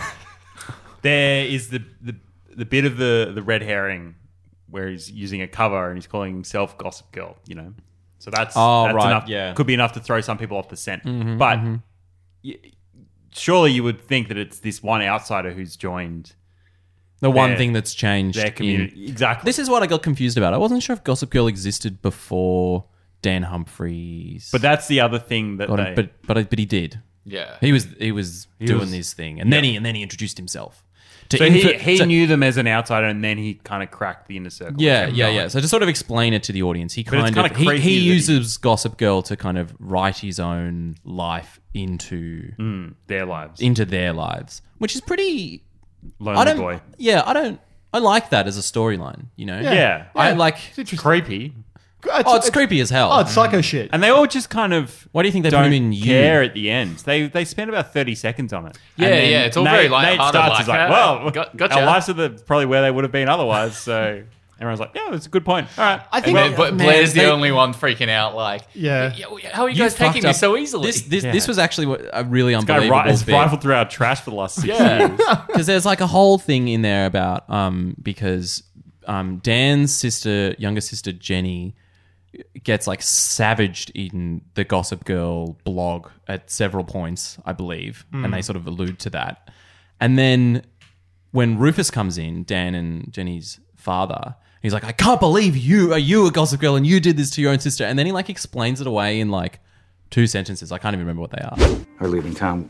There is the, the the bit of the the red herring where he's using a cover and he's calling himself Gossip Girl. You know, so that's Oh, that's right, enough. yeah. Could be enough to throw some people off the scent. Mhm, but mhm. y- surely you would think that it's this one outsider who's joined The one their- thing that's changed their in- community. Exactly. This is what I got confused about. I wasn't sure if Gossip Girl existed before Dan Humphries. But that's the other thing that got they. him, but but but he did. Yeah. He was he was He doing was- this thing, and then yeah. he and then he introduced himself. To so he, infi- he so- knew them as an outsider, and then he kind of cracked the inner circle. Yeah, Kept yeah, going. yeah. So to sort of explain it to the audience, he But it's kind kinda of he, creepy he that he- uses Gossip Girl to kind of write his own life into Mm, their lives. into their lives, which is pretty. Lonely I don't. boy. Yeah, I don't. I like that as a storyline. You know. Yeah. Yeah. I like. It's creepy. Oh, it's creepy as hell. Oh, it's psycho shit. And they all just kind of Why do you think they put don't him in you? care at the end. They they spend about thirty seconds on it. Yeah, And then yeah, it's all Nate, very Nate lighthearted, starts like, is like, "Ah, well, got- gotcha." our lives are the, probably where they would have been otherwise. So everyone's like, yeah, that's a good point. All right. I think- And then, but Man, Blair's the they- only one freaking out. Like, Yeah. how are you, You guys taking fucked me up. so easily? This this, Yeah. this was actually what, a really This guy unbelievable ri- has bit. rifled through our trash for the last six Yeah. years. Because there's like a whole thing in there about um because um Dan's sister, younger sister Jenny, gets like savaged in the Gossip Girl blog at several points, I believe, and they sort of allude to that. And then when Rufus comes in, Dan and Jenny's father, he's like, "I can't believe you are you a Gossip Girl and you did this to your own sister." And then he like explains it away in like two sentences. I can't even remember what they are. Her leaving town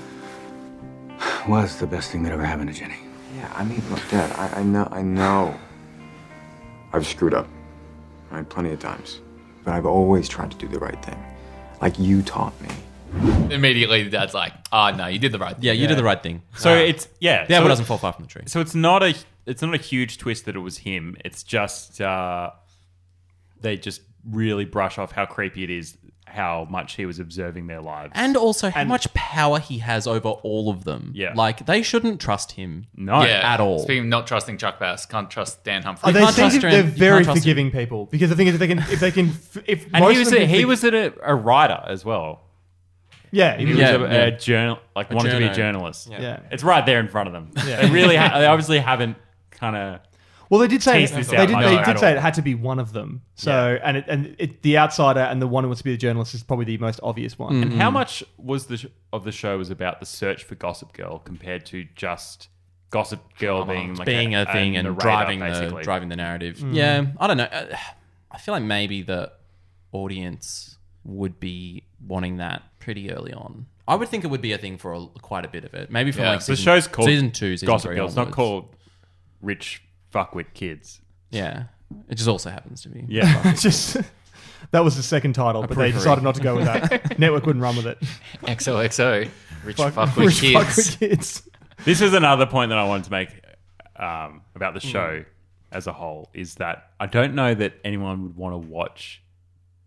was the best thing that ever happened to Jenny. Yeah, I mean, look, Dad, I, I know, I know. I've screwed up, right, plenty of times. But I've always tried to do the right thing, like you taught me. Immediately, the dad's like, "Ah, no, you did the right thing." Yeah, you did the right thing. So Ah. it's yeah. The so apple it- doesn't fall far from the tree. So it's not a it's not a huge twist that it was him. It's just uh, they just really brush off how creepy it is, how much he was observing their lives, And also how And- much power he has over all of them. Yeah. Like, they shouldn't trust him. No. Yeah, at all. Speaking of not trusting Chuck Bass, can't trust Dan Oh, Humphrey. they can't seem trust to, him. they're You very can't trust him. forgiving people because the thing is, if they can, if they can, if and most he was of a, them he think- was a, a writer as well. yeah, He he was Yeah, a, yeah. a journal like A wanted to be a journo. journalist. Yeah. Yeah. It's right there in front of them. Yeah. They really ha- they obviously haven't kind of Well, they did say tease this they out did, much they at did say all. it had to be one of them. So and it, and it, the outsider and the one who wants to be the journalist is probably the most obvious one. And how much was the sh- of the show was about the search for Gossip Girl compared to just Gossip Girl being like being a, thing and narrator, driving the basically. driving the narrative. Mm. Yeah, I don't know. Uh, I feel like maybe the audience would be wanting that pretty early on. I would think it would be a thing for a, quite a bit of it. Maybe from Yeah, like the season, show's called season two, season Gossip three Girl. It's not onwards. called Rich Fuckwit Kids. Yeah, it just also happens to be. Yeah. It's just that was the second title, A but they periphery. decided not to go with that. Network wouldn't run with it. X O X O, rich Fuck- fuck with rich kids. fuck with kids. This is another point that I wanted to make um, about Hmm. the show as a whole is that I don't know that anyone would want to watch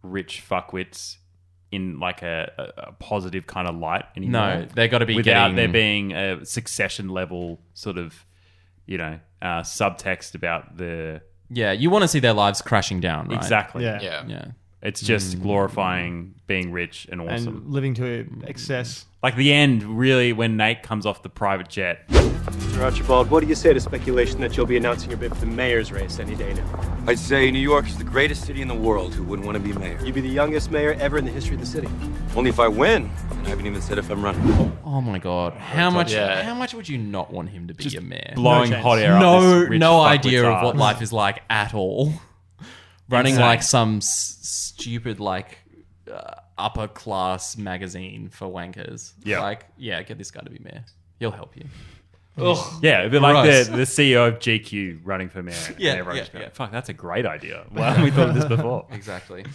rich fuckwits in like a, a, a positive kind of light anymore. No, they got to be without getting... there being a Succession level sort of, you know, uh, subtext about the... Yeah, you want to see their lives crashing down, right? Exactly. Yeah. Yeah. Yeah. It's just glorifying being rich and awesome. And living to excess. Like the end, really, when Nate comes off the private jet. Mister Archibald, what do you say to speculation that you'll be announcing your bid for the mayor's race any day now? I'd say New York is the greatest city in the world. Who wouldn't want to be mayor? You'd be the youngest mayor ever in the history of the city. Only if I win. And I haven't even said if I'm running. Oh my god! How much? Yeah. How much would you not want him to be your mayor? Blowing No hot air no, up this rich no fuckwit's idea of what ass. life is like at all. Running Insane. like some s- stupid like uh, upper class magazine for wankers. Yeah. Like yeah, get this guy to be mayor. He'll help you. Ugh. Yeah, it'd be like Gross. the, the C E O of G Q running for mayor. Yeah, and everyone yeah, just be like, yeah. fuck, that's a great idea. Why haven't we thought of this before? Exactly.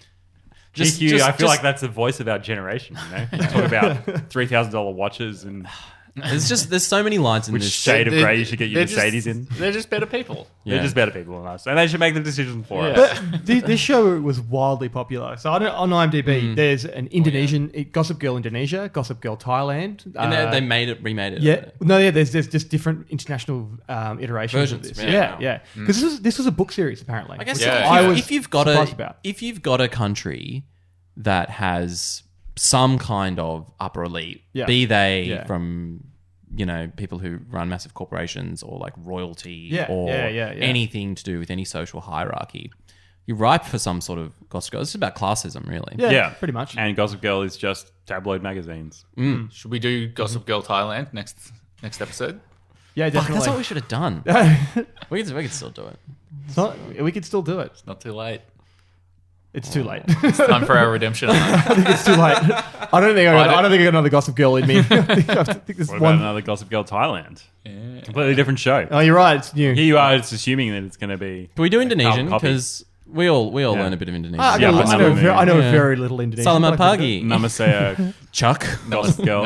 G Q, Just- I just- feel just- like that's the voice of our generation, you know? Talk about three thousand dollars watches and There's just there's so many lines in which this. shade of They're- grey you should get your they're just- Mercedes in. They're just better people. They're Yeah. just better people than us. And they should make the decision for us. But this, this show was wildly popular. So I don't, on IMDb, there's an Indonesian it- Gossip Girl Indonesia, Gossip Girl Thailand. And they, uh, they made it, remade it. yeah, no, yeah. There's there's just different international um, iterations Versions, of this. yeah. Yeah, yeah. Because this was this was a book series apparently. I guess which if, Yeah. I was if you've got surprised a about. if you've got a country that has some kind of upper elite, Yeah. be they Yeah. from you know people who run massive corporations or like royalty Yeah, or yeah, yeah, yeah. anything to do with any social hierarchy, you're ripe for some sort of Gossip Girl. It's about classism, really. Yeah, Yeah. pretty much. And Gossip Girl is just tabloid magazines. Should we do Gossip Girl Thailand next next episode? Yeah, Fuck, definitely. that's what we should have done. we could we could still do it. It's not- we could still do it. Not too late. It's too late. It's time for our redemption arc. I think it's too late. I don't think I, got, I don't think I got another Gossip Girl in me. I think, I think there's What about one. another Gossip Girl Thailand? Completely different show. Oh, you're right. It's new. Here you are, it's assuming that it's going to be. Can we do Indonesian? carbon copy. Because we all we all Yeah. learn a bit of Indonesian. Ah, I, Yeah, know, but I, know, some- ver- I know Yeah. very little Indonesian. Salamat but I can do pagi. Namaste, Chuck. Gossip Girl.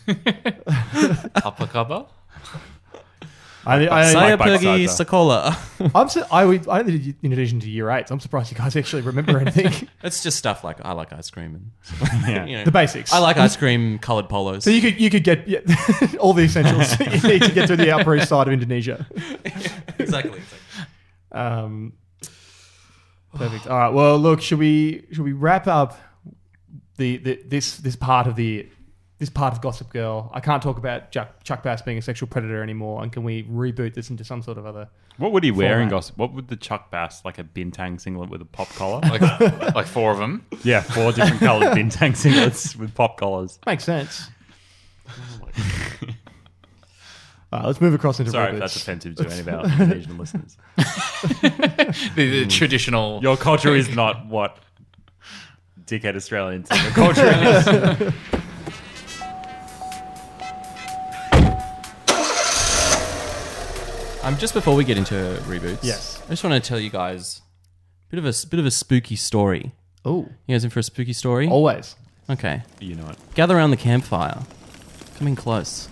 Upper cover. I, I, Saya bike pergi sizer. sekolah. I'm su- I, would- I only did Indonesian to year eight, so I'm surprised you guys actually remember anything. It's just stuff like I like ice cream and Yeah. you know, The basics. I like ice cream, coloured polos. So you could you could get yeah, all the essentials you need to get to the Upper East Side of Indonesia. exactly. exactly. Um, perfect. All right. Well, look, should we should we wrap up the, the this this part of the this part of Gossip Girl? I can't talk about Chuck, Chuck Bass being a sexual predator anymore, and can we reboot this into some sort of other? What would he wear in format? Gossip? What would the Chuck Bass, like a Bintang singlet with a pop collar? Like like four of them. Yeah, four different coloured Bintang singlets with pop collars. Makes sense. All right, let's move across into Sorry if reboots. that's offensive to any of our Indonesian listeners. The, the traditional. Your culture is not what dickhead Australians think your culture is. Um, just before we get into reboots, Yes. I just want to tell you guys a bit of a bit of a spooky story. Oh, You guys in for a spooky story? always. Okay. You know it. Gather around the campfire. Come in close.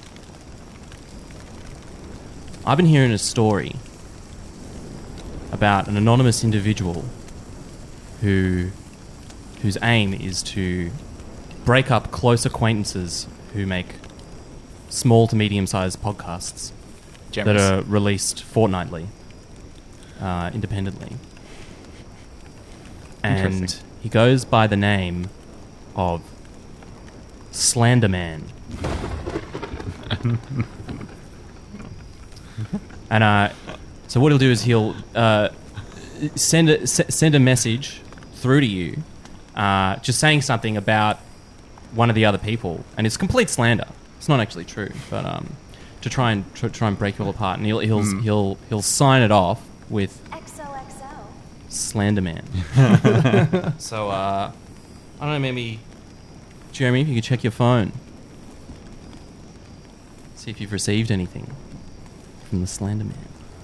I've been hearing a story about an anonymous individual who whose aim is to break up close acquaintances who make small to medium-sized podcasts that Gems. are released fortnightly, uh, independently. And Interesting. he goes by the name of Slenderman. And uh, so what he'll do is he'll uh, send a s- send a message through to you, uh, just saying something about one of the other people, and it's complete slander. It's not actually true, but um, to try and tr- try and break you all apart, and he'll he'll Mm. he'll he'll sign it off with X O X O. Slenderman. So uh, I don't know, maybe Jeremy, if you could check your phone, see if you've received anything from the Slenderman.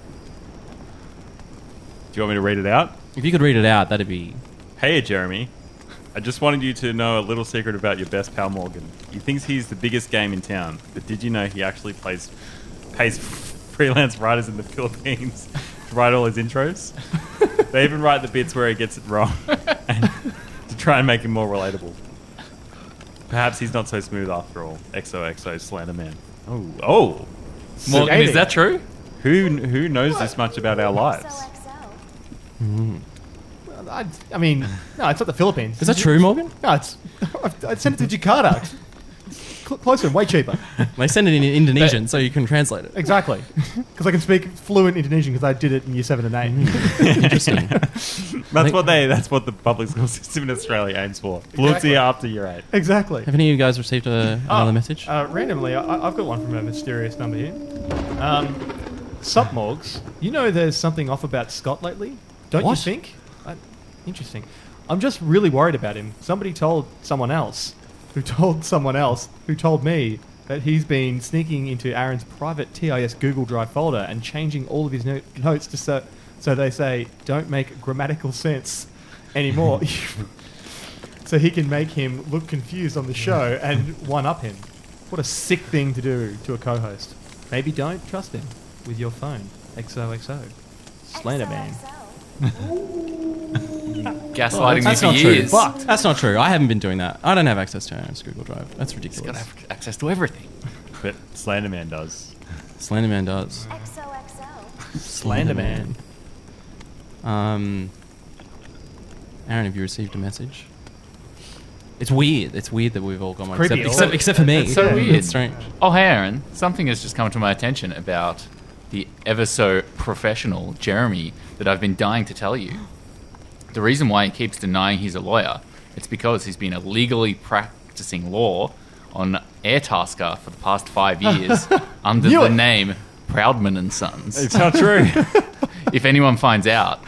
Do you want me to read it out? If you could read it out, that'd be... Hey, Jeremy. I just wanted you to know a little secret about your best pal, Morgan. He thinks he's the biggest game in town, but did you know he actually plays pays freelance writers in the Philippines to write all his intros? They even write the bits where he gets it wrong. And to try and make him more relatable. Perhaps he's not so smooth after all. X O X O Slenderman. Oh, oh. Morgan, is that true? Who who knows this much about our lives? Well, I, I mean, no, it's not the Philippines. Is that true, Morgan? No, it's. I sent it to Jakarta. Cl- closer and way cheaper. They send it in Indonesian so you can translate it. Exactly. Because I can speak fluent Indonesian because I did it in year seven and eight. Interesting. That's what they. That's what the public school system in Australia aims for. Fluency Exactly. after year eight. Exactly. Have any of you guys received a, another Oh, message? Uh, randomly, I, I've got one from a mysterious number here. Um, Sup, Morgs. You know there's something off about Scott lately? Don't What? you think? I, interesting. I'm just really worried about him. Somebody told someone else, who told someone else, who told me that he's been sneaking into Aaron's private T I S Google Drive folder and changing all of his no- notes to so, so they say don't make grammatical sense anymore. So he can make him look confused on the show and one-up him. What a sick thing to do to a co-host. Maybe don't trust him with your phone. X O X O. Slenderman. Gaslighting That's me not for true. years. Fuck. That's not true. I haven't been doing that. I don't have access to Aaron's Google Drive. That's He's ridiculous. got to have access to everything. But Slenderman does. Slenderman does. X O X O. Slenderman. Um, Aaron, have you received a message? It's weird. It's weird that we've all gone one Creepy. except, except, except for me. It's so Yeah. weird. It's strange. Oh, hey, Aaron. Something has just come to my attention about the ever so professional Jeremy that I've been dying to tell you. The reason why he keeps denying he's a lawyer, it's because he's been illegally practicing law on Airtasker for the past five years under Knew the it. name Proudman and Sons. It's not true. If anyone finds out,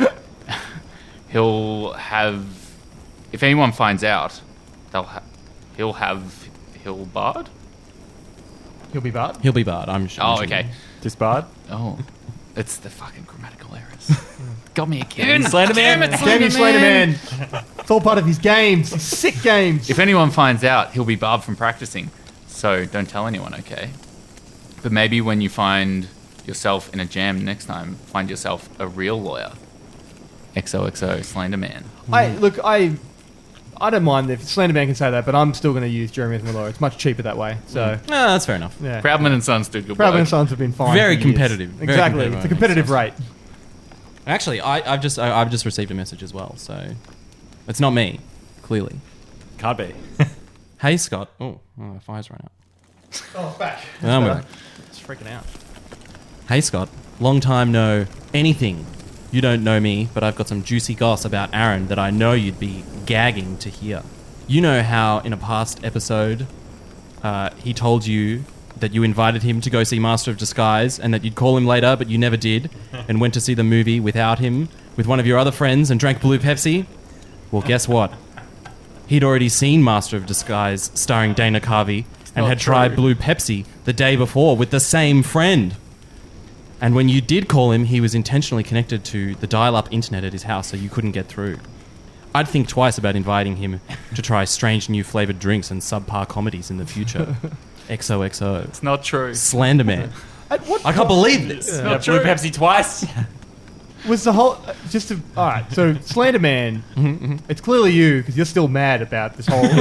he'll have. If anyone finds out, they'll ha- he'll have he'll barred. He'll be barred. He'll be barred. I'm sure. Oh, okay. Disbarred? Oh, it's the fucking grammatical errors. Got me again. Slenderman. Damn it, Damn you, Slenderman. Slenderman. It's all part of his games. His sick games. If anyone finds out, he'll be barred from practicing. So don't tell anyone, okay? But maybe when you find yourself in a jam next time, find yourself a real lawyer. X O X O Slenderman. I look, I, I don't mind if Slenderman can say that, but I'm still going to use Jeremy as my lawyer. It's much cheaper that way. So No, that's fair enough. yeah, Proudman and Sons did good Proudman work. and Sons have been fine. Very for years. competitive. Very Exactly, competitive. it's a competitive rate. Actually, I, I've just I, I've just received a message as well. So it's not me, clearly. Can't be. Hey, Scott. Oh, oh my fire's run out. Oh, it's back. Oh, well. It's freaking out. Hey, Scott. Long time no anything. You don't know me, but I've got some juicy goss about Aaron that I know you'd be gagging to hear. You know how in a past episode uh, he told you that you invited him to go see Master of Disguise and that you'd call him later, but you never did, and went to see the movie without him with one of your other friends and drank Blue Pepsi? Well, guess what? He'd already seen Master of Disguise starring Dana Carvey and not had true. tried Blue Pepsi the day before with the same friend. And when you did call him, he was intentionally connected to the dial-up internet at his house so you couldn't get through. I'd think twice about inviting him to try strange new flavoured drinks and subpar comedies in the future. X O X O. It's not true. Slenderman. At what I can't believe this. Yeah. Yeah, Blue Pepsi twice. Was the whole uh, just to, all right? So Slenderman, it's clearly you because you're still mad about this whole.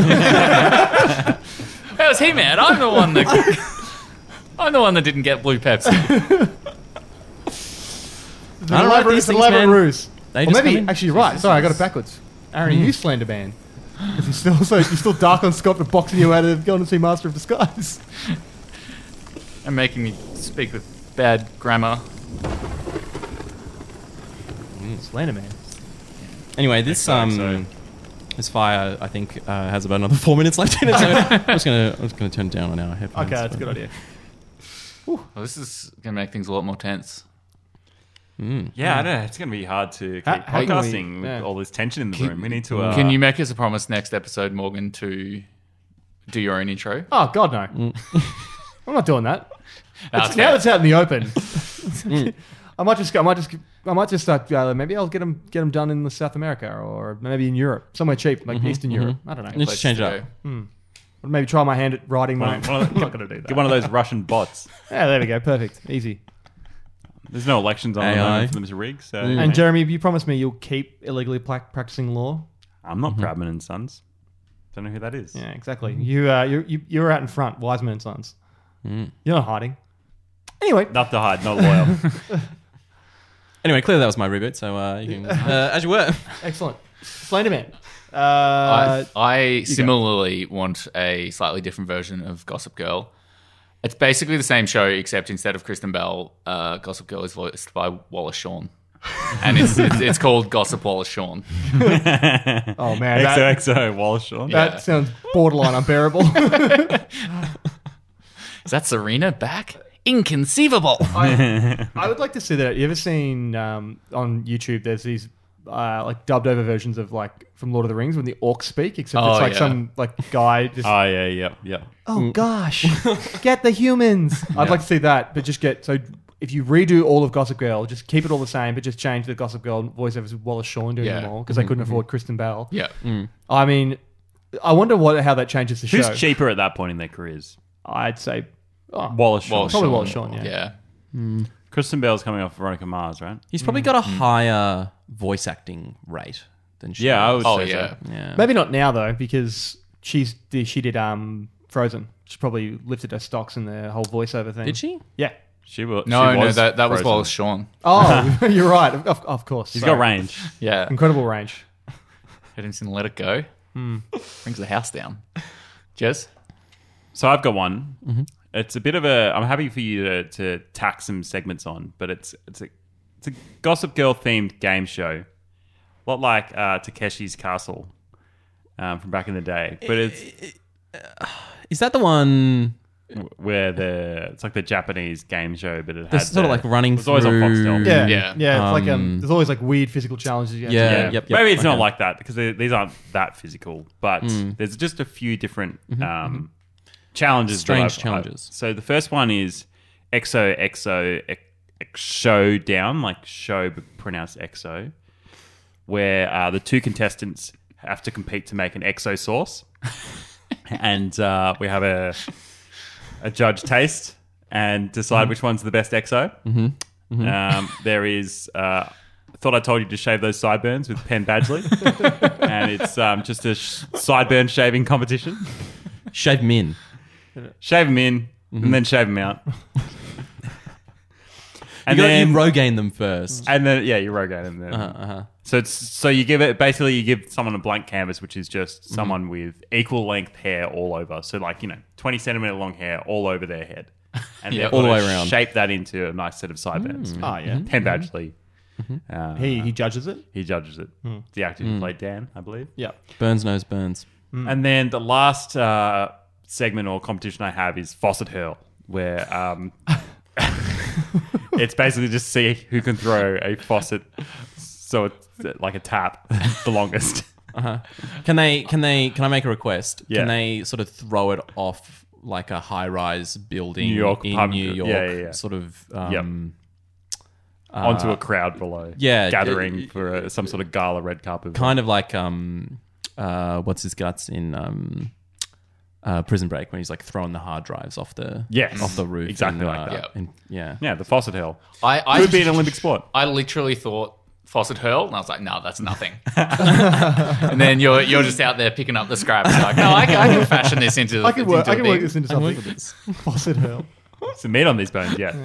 How was he mad? I'm the one that. I'm the one that didn't get Blue Pepsi. The I don't like elaborate- these the things, elaborate man. ruse. They Or just maybe come in. actually you're right. Sorry, I got it backwards. Aaron, Mm. you Slenderman. Because you're still so you're still dark on Scott for boxing you out of going to see Master of Disguise. And making me speak with bad grammar. Slenderman. Anyway, this X O X O. um, this fire I think uh, has about another four minutes left in it. So I'm just gonna I'm just gonna turn it down on our headphones. Okay, that's a good idea. Well, this is going to make things a lot more tense. Mm. Yeah, I don't know. It's going to be hard to keep How- how can we- podcasting yeah. with all this tension in the Can- room. We need to. Uh, Can you make us a promise next episode, Morgan, to do your own intro? Oh God, no! I'm not doing that. It's, Okay. now it's out in the open. I might just, go, I might just, I might just start. Uh, maybe I'll get them, get them done in South America or maybe in Europe, somewhere cheap, like Eastern Europe. I don't know. Let's just change it Places up. to Hmm. Or maybe try my hand at writing my. One of- one of the- I'm not going to do that. Get one of those Russian bots. Yeah, there we go. Perfect. Easy. There's no elections on at the A I. moment for them to rig. So And Jeremy, you promised me you'll keep illegally pla- practicing law. I'm not Proudman and Sons. Don't know who that is. Yeah, exactly. You, uh, you, you, you were out in front, Wiseman and Sons. Mm. You're not hiding. Anyway. Not to hide, not loyal. Anyway, clearly that was my reboot, so uh, you can, uh, as you were. Excellent. Slender Man. Uh, I, I similarly want a slightly different version of Gossip Girl. It's basically the same show, except instead of Kristen Bell, uh, Gossip Girl is voiced by Wallace Shawn. And it's, it's it's called Gossip Wallace Shawn. Oh, man. X O X O Wallace Shawn. That Yeah. sounds borderline unbearable. Is that Serena back? Inconceivable. I, I would like to see that. You ever seen um, on YouTube, there's these uh, like dubbed over versions of like from Lord of the Rings when the orcs speak, except Oh, it's like yeah. some like guy just... Oh, yeah, yeah, yeah. Oh gosh, get the humans. I'd Yeah. like to see that, but just get so if you redo all of Gossip Girl, just keep it all the same, but just change the Gossip Girl voiceovers with Wallace Shawn doing Yeah. them all because they couldn't Mhm. afford Kristen Bell. Yeah. Mm. I mean, I wonder what how that changes the Who's show. cheaper at that point in their careers? I'd say oh, Wallace Shawn. Wallace probably Shawn. Wallace Shawn. Yeah. Yeah. Mm. Kristen Bell's coming off Veronica Mars, right? He's probably got a higher voice acting rate than she Yeah, I does. would Oh, say yeah. so. Yeah. Maybe not now though, because she's she did um Frozen. She probably lifted her stocks in the whole voiceover thing. Did she? Yeah. She was. No, she no, was that, that was Frozen. Wallace Shawn. Oh, you're right. Of, of course. He's Sorry. got range. Yeah. Incredible range. Heard him sing Let It Go. Hmm. Brings the house down. Jez? So I've got one. Mm-hmm. It's a bit of a. I'm happy for you to, to tack some segments on, but it's it's a it's a Gossip Girl themed game show, a lot like uh, Takeshi's Castle um, from back in the day. But it's Is that the one? where the it's like the Japanese game show, but it had That's sort of the- like running it was always on through- Foxtel. Yeah, Yeah. yeah. It's like um, Um, there's always like weird physical challenges. You have to Yeah, do. Yeah, yep, yep, maybe it's not okay. like that because they, these aren't that physical, but Mm. there's just a few different um, challenges. that Strange I've- challenges. I've- so the first one is X O X O X- Showdown, like show but pronounced X O, where uh, the two contestants have to compete to make an X O sauce, and uh, we have a a judge taste and decide which one's the best X O. Mm-hmm. Mm-hmm. Um, there is. Uh, I thought I told you to shave those sideburns with Penn Badgley, and it's um, just a sh- sideburn shaving competition. Shave them in. Shave them in, Mhm. and then shave them out. And you, gotta, you Rogaine them first. and then yeah, you Rogaine them. Then. Uh-huh, uh-huh. So it's so you give it basically you give someone a blank canvas, which is just Mm-hmm. someone with equal length hair all over. So like you know, twenty centimeter long hair all over their head, and Yeah, they've all got the to way around. shape that into a nice set of sideburns. Mm. Oh, yeah. Mhm. Penn Mhm. Badgley. Mhm. Uh, He he judges it. He judges it. Mm. The actor who Mm. played Dan, I believe. Yeah. Burns knows Burns. And then the last uh, segment or competition I have is Faucet Hurl, where um, it's basically just see who can throw a faucet so it's like a tap the longest. Uh-huh. Can they? Can they? Can I make a request? Yeah. Can they sort of throw it off like a high-rise building New York in pub- New York? yeah, yeah, yeah. Sort of. Yep. Um, Onto uh, a crowd below. Yeah, Gathering uh, for a, some sort of gala red carpet. kind of like um, uh, what's his guts in um, uh, Prison Break when he's like throwing the hard drives off the Yes. off the roof. Exactly and, like uh, that. and- yeah. Yeah, the Faucet Hurl. I, I Could be an Olympic sport. I literally thought Faucet Hurl, and I was like, no, that's nothing. And then you're you're just out there picking up the scraps. Like, no, I, can- I can fashion this into. I can work. into I a can work thing. this into I can work something. with this. Faucet Hurl. Some meat on these bones, yeah.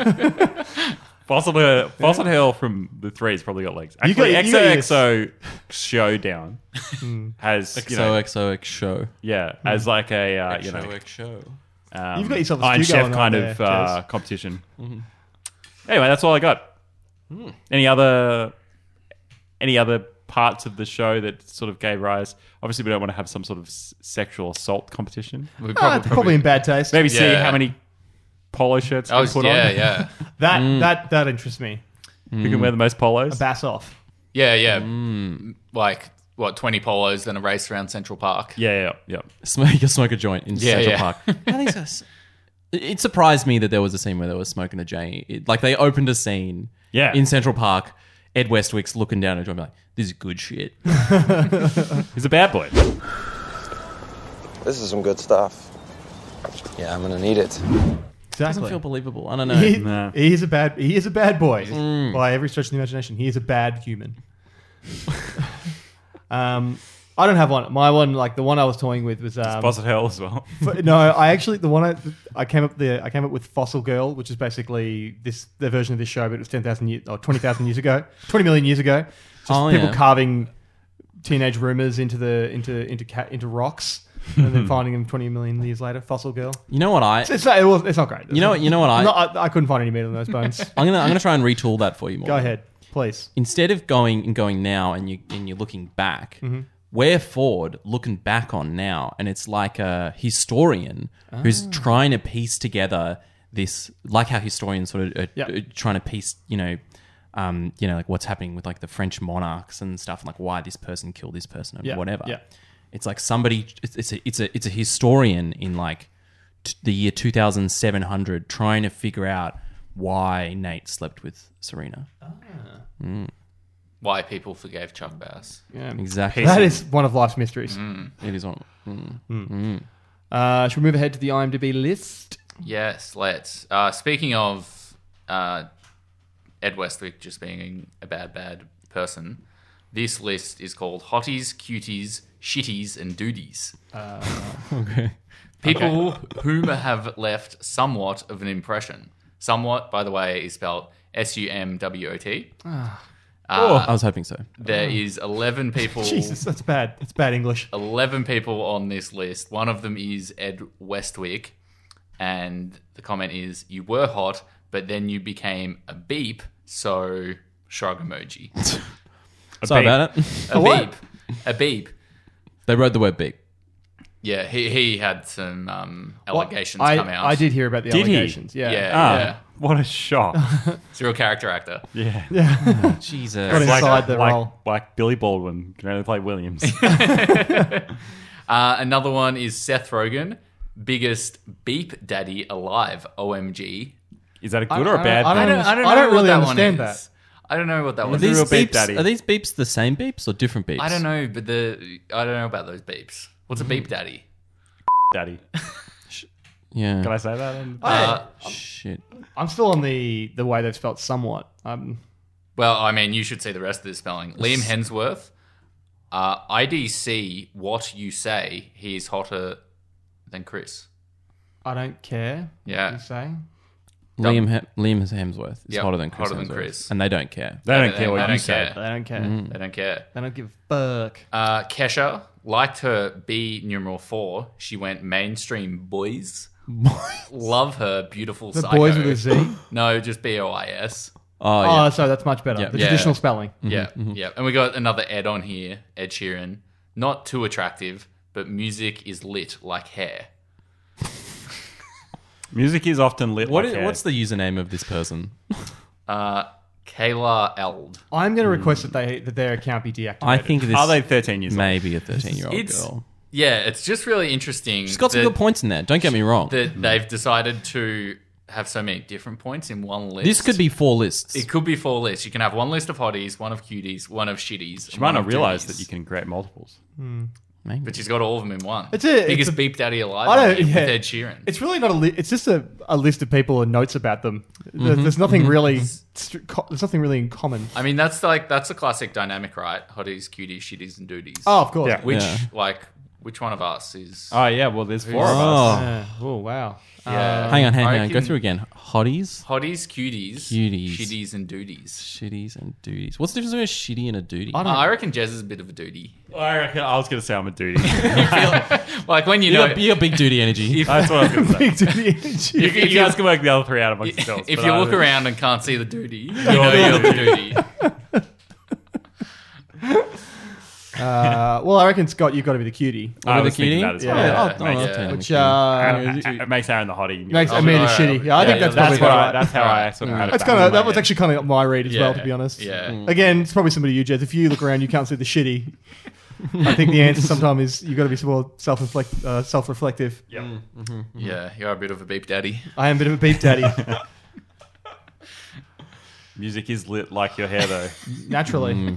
Faucet Hurl, Faucet Hurl from the three's probably got legs. You got- Actually, you X got O your- X O Showdown has you X know, O X O X show. yeah, as like a uh, you know, X O X show. um, You've got yourself a Iron stew Chef going on kind there, of uh, Jez. competition. Mm-hmm. Anyway, that's all I got. Any other any other parts of the show that sort of gave rise? Obviously, we don't want to have some sort of s- sexual assault competition. We Ah, it's probably in bad taste. Maybe see Yeah. how many polo shirts Oh, we put yeah, on. yeah, That Mm. that that interests me. Who can wear the most polos? A bass off. yeah, yeah. Like what, twenty polos, then a race around Central Park. Yeah, yeah, yeah. Smoke, you smoke a joint in Yeah, Central yeah. Park. I think so. It it surprised me that there was a scene where they were smoking a J. It, like they opened a scene Yeah. in Central Park. Ed Westwick's looking down at a joint, like, "This is good shit." He's a bad boy. This is some good stuff. Yeah, I'm gonna need it. Doesn't Exactly. feel believable. I don't know. He, No. he is a bad. He is a bad boy Mm. by every stretch of the imagination. He is a bad human. Um, I don't have one. My one, like the one I was toying with, was um, Deposit Hell as well. But no, I actually the one I, I came up the I came up with Fossil Girl, which is basically this the version of this show, but it was ten thousand years or twenty thousand years ago, twenty million years ago. Just Oh, people yeah. carving teenage rumors into the into into ca- into rocks and then finding them twenty million years later. Fossil Girl. You know what I? It's, it's not, it was, it's not great. You know what? You know what I? Not- I, I couldn't find any meat on those bones. I'm gonna I'm gonna try and retool that for you more. Go ahead, please. Instead of going and going now and you and you're looking back, Mhm. we're forward looking back on now, and it's like a historian who's Ah. trying to piece together this, like how historians sort of are, Yep. are trying to piece, you know, um, you know, like what's happening with like the French monarchs and stuff, and like why this person killed this person or Yeah, whatever. yeah. It's like somebody, it's, it's a it's a it's a historian in like t- the year two thousand seven hundred trying to figure out why Nate slept with Serena. Mm. Why people forgave Chuck Bass. Yeah, Exactly. That is one of life's mysteries. It is on. Mm. Mm. Mm. Uh, should we move ahead to the IMDb list? Yes, let's. Uh, speaking of uh, Ed Westwick just being a bad, bad person, this list is called Hotties, Cuties, Shitties, and Duties. Uh, Okay. People whom have left somewhat of an impression. Somewhat, by the way, is spelled S U M W O T. Ah. Uh, I was hoping so. There is eleven people. Jesus, that's bad. It's bad English. eleven people on this list. One of them is Ed Westwick. And the comment is, you were hot, but then you became a beep, so shrug emoji. Sorry beep. about it. A, A what? beep. A beep. They wrote the word beep. Yeah, he, he had some um, allegations I, come out. I did hear about the Did he? allegations. Yeah. Yeah, Ah, yeah. what a shock. He's a real character actor. Yeah. Yeah. Jesus. Got inside like, the like, role. like Billy Baldwin can only play Williams. Uh, another one is Seth Rogen, biggest beep daddy alive. O M G. Is that a I- good or I a bad don't- thing? I don't, I don't know I don't what really that understand one that. is. I don't know what that Are one the is. real these, beep beeps, daddy? are these beeps the same beeps or different beeps? I don't know, but the I don't know about those beeps. What's a beep daddy? Daddy. Yeah. Can I say that? on- Uh, Shit. I'm still on the, the way they've spelt somewhat. Um, well, I mean, you should see the rest of the spelling. Liam Hemsworth, uh, I D C, what you say, he is hotter than Chris. I don't care. Yeah. What you say? Liam Hem- Liam Hemsworth is Yep, hotter than Chris hotter than Hemsworth. Chris. And they don't care. They don't They- care they what don't you care. say. They don't care. Mm. They don't care. They don't give a fuck. Uh, Kesha liked her B numeral four. She went mainstream boys. Love her beautiful The psycho. boys with a Z? No, just B O I S. Oh, Oh, yeah. so that's much better. Yeah. The Yeah. traditional spelling. Yeah, Mm-hmm. yeah. And we got another Ed on here, Ed Sheeran. Not too attractive, but music is lit like hair. Music is often lit What like is, hair. what's the username of this person? Uh, Kayla Eld. I'm going to request that they that their account be deactivated. I think this Are they thirteen years old? maybe a thirteen-year-old It's girl. yeah, it's just really interesting. She's got some that- good points in there. Don't get me wrong. That they've decided to have so many different points in one list. This could be four lists. It could be four lists. You can have one list of hotties, one of cuties, one of shitties. She and might one not of realize duties. that you can create multiples. Maybe. But she's got all of them in one. It's a- biggest it's a- beep daddy alive. I don't- on here yeah. with Ed Sheeran. It's really not a li- it's just a, a list of people and notes about them. There- Mm-hmm. There's nothing really str- co- there's nothing really in common. I mean, that's like that's a classic dynamic, right? Hotties, cuties, shitties, and duties. Oh, of course. Yeah. Which Yeah. like which one of us is? Oh, yeah. Well, there's four of Oh. us. Yeah. Oh, wow. Yeah. Hang on, hang I on. Go reckon through again. Hotties, Hotties, cuties, Cuties. shitties, and duties. shitties, and duties. What's the difference between a shitty and a duty? I Uh, don't I reckon Jez is a bit of a duty. I reckon I was going to say I'm a duty. Like when you You know, got, you got big duty energy. if, That's what I was going to say. Big duty energy. You, you guys can work the other three out amongst yourselves. if but you I- look around and can't see the duty, you know you're the duty. Uh, well, I reckon Scott, you've got to be the cutie. I With was the thinking cutie? that as well. Yeah. Oh, Yeah, oh, makes- I'll yeah. turn him Which a uh, It, it makes Aaron the hottie. makes Oh, a man a alright. shitty. Yeah, I Yeah, think yeah, that's That's probably what I, right. that's how I sort of had it. That's back kind in of that my was head. actually kind of my read as well, Yeah. to be honest. Yeah. Mm. Again, it's probably somebody you, Jez. If you look around, you can't see the shitty. I think the answer sometimes is you got to be more self-reflect, uh, self-reflective. Yep. Yeah, you're a bit of a beep daddy. I am a bit of a beep daddy, Music is lit like your hair, though. naturally. Mm.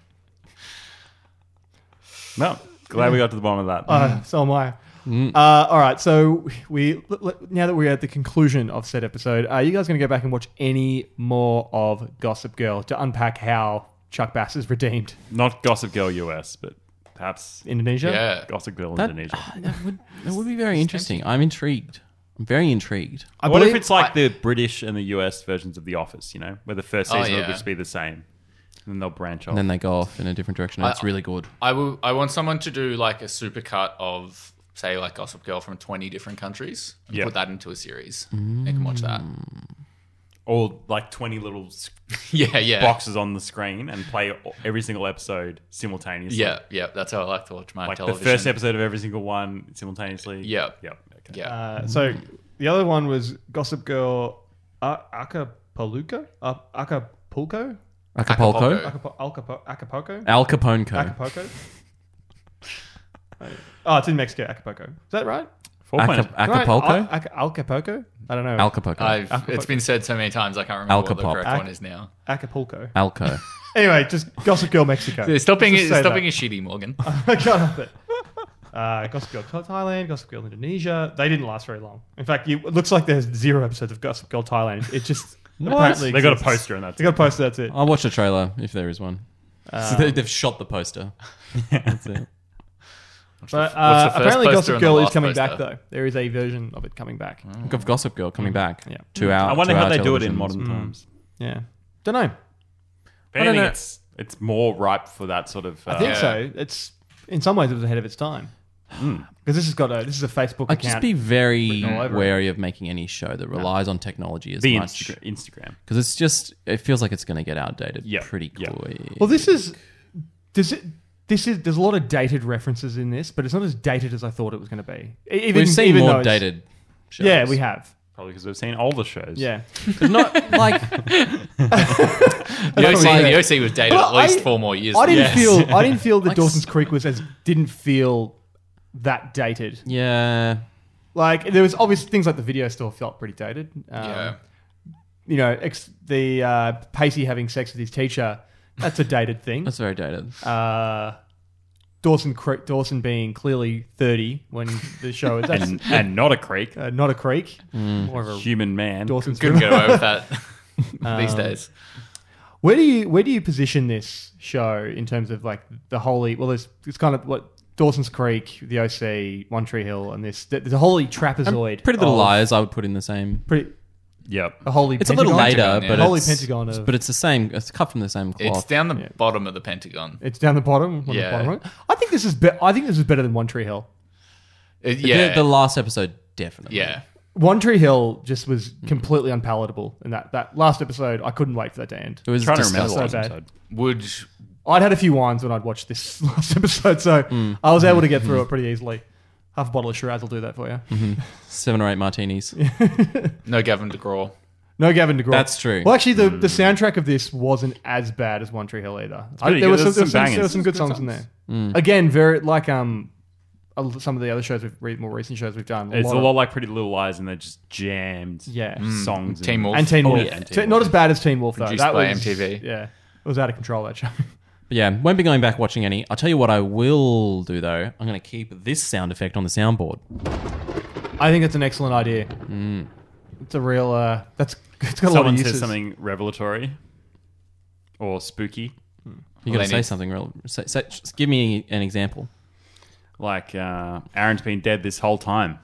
No, glad we got to the bottom of that. Uh, so am I. Mm. Uh, all right, so we now that we're at the conclusion of said episode, are you guys going to go back and watch any more of Gossip Girl to unpack how Chuck Bass is redeemed? Not Gossip Girl U S, but Perhaps Indonesia. Yeah. Gossip Girl That, Indonesia. that, would, that would be very interesting. I'm intrigued. I'm very intrigued. I what if believe- it's like I- the British and the U S versions of The Office, you know, where the first Oh, season will yeah. just be the same. And then they'll branch off. And then they go off in a different direction. And I- it's really good. I will. I want someone to do like a supercut of, say, like Gossip Girl from twenty different countries and Yeah. put that into a series. They can watch that. Or like twenty little s- Yeah, yeah. boxes on the screen and play every single episode simultaneously. Yeah, yeah. That's how I like to watch my Like television. the first episode of every single one simultaneously. Yeah. Yep. Okay. Yeah. Uh, so the other one was Gossip Girl uh, Acapulco? Uh, Acapulco? Acapulco? Acapo- Alcapo- Acapulco? Al Caponeco. Acapulco? Oh, it's in Mexico, Acapulco. Is that right? Aca- Acapulco? Right? Al- Ac- Acapulco? I don't know. Acapulco. I've, Acapulco. It's been said so many times I can't remember what the Alcapop. correct Ac- one is now. Acapulco. Alco. Anyway, just Gossip Girl Mexico. Stop being, Just say stop that. being a shitty, Morgan. I can't help it. Uh, Gossip Girl Thailand, Gossip Girl Indonesia. They didn't last very long. In fact, you, it looks like there's zero episodes of Gossip Girl Thailand. It just apparently They got a exists. poster and that's They got a it. poster. That's it. I'll watch a trailer if there is one. Um, so they, they've shot the poster. That's it. But the uh, first apparently, poster Gossip and the Girl is last coming poster? back though. There is a version of it coming back. Of Gossip Girl coming back. Yeah. Two hour. I wonder two how hour they do it in televisions. modern Mm. times. Yeah, don't know. If I don't anything, know. it's it's more ripe for that sort of. Uh, I think Yeah. so. It's in some ways it was ahead of its time because this has got a this is a Facebook I'd account. just be very written all over it. wary of making any show that relies on technology as the much. Insta- Instagram. Because it's just, it feels like it's going to get outdated Yeah, pretty yeah. quick. Well, this is does it. This is there's a lot of dated references in this, but it's not as dated as I thought it was going to be. E- Even, We've seen even though more it's- dated shows. Yeah, we have. Probably because we've seen older shows. Yeah, But not like. The O C, the O C was dated Well, at least I- four more years. I didn't Yes. feel I didn't feel that Like Dawson's s- Creek was as didn't feel that dated. Yeah. Like there was obvious things like the video still felt pretty dated. Um, Yeah. You know, ex- the uh, Pacey having sex with his teacher. That's a dated thing. That's very dated. Uh, Dawson Cre- Dawson being clearly thirty when the show is that's, And, and not a creek. uh, not a creek, more of a Human man. Dawson's Couldn't Creek. get away with that these Um, days. Where do you where do you position this show in terms of like the holy? Well, there's it's kind of what Dawson's Creek, the O C, One Tree Hill, and this there's a holy trapezoid. Pretty Little of- Liars, I would put in the same. Pretty Yep. a holy. It's a pentagon. little later, Pentagon, yeah. but Holy it's, pentagon of- but it's the same. It's cut from the same cloth. It's down the Yeah. bottom of the Pentagon. It's down the bottom. On Yeah. the bottom right. I think this is be- I think this is better than One Tree Hill. It- The- yeah. The, last episode, definitely. yeah. One Tree Hill just was completely unpalatable in that that last episode. I couldn't wait for that to end. It was Trying to remember disgusting. the last so bad. episode. Would I'd had a few wines when I'd watched this last episode, so I was able to get through it pretty easily. Half a bottle of Shiraz will do that for you. Seven or eight martinis. no Gavin DeGraw. No Gavin DeGraw. That's true. Well, actually, the, the soundtrack of this wasn't as bad as One Tree Hill either. I, pretty there, good. was some, There's there, was some some, there were bangers. some good There's songs good in there. Again, very like um uh, some of the other shows we've re- more recent shows we've done. It's a of- lot like Pretty Little Lies, and they're just jammed Yeah. songs. Teen and- Wolf. and Teen Oh, Wolf. yeah, and Te- Teen not Wolf. as bad as Teen Wolf though. Produced That by was, M T V. Yeah, it was out of control that show. But yeah, won't be going back watching any. I'll tell you what I will do though. I'm going to keep this sound effect on the soundboard. I think that's an excellent idea. Mm. It's a real. Uh, that's it's got a lot Someone of says uses. something revelatory or spooky, You Well, got to they say need- something real. Say, say, just give me an example. like uh, Aaron's been dead this whole time.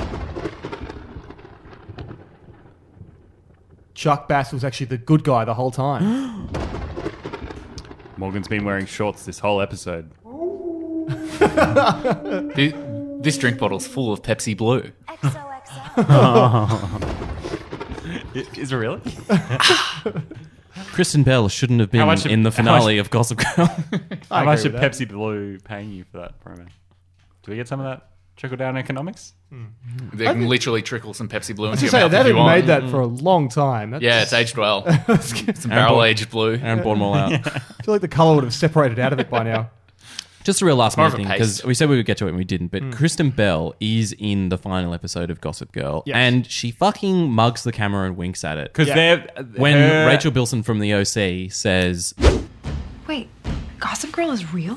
Chuck Bass was actually the good guy the whole time. Morgan's been wearing shorts this whole episode. This, this drink bottle's full of Pepsi Blue. Is it really? Kristen Bell shouldn't have been How much- in the how finale much- of Gossip Girl. I How much agree did with that. Pepsi Blue paying you for that promo? Do we get some of that trickle down economics? They can literally trickle some Pepsi Blue I was into gonna your say, mouth they if you haven't want. made that for a long time. That's, Yeah, it's aged well. Some Aaron barrel bought- aged blue. Aaron bought them all out. I feel like the color would have separated out of it by now. Just a real last More minute of a thing, paste. because we said we would get to it and we didn't, but Kristen Bell is in the final episode of Gossip Girl, Yes. and she fucking mugs the camera and winks at it. Because Yeah. they're When her- Rachel Bilson from the O C says, Wait, Gossip Girl is real?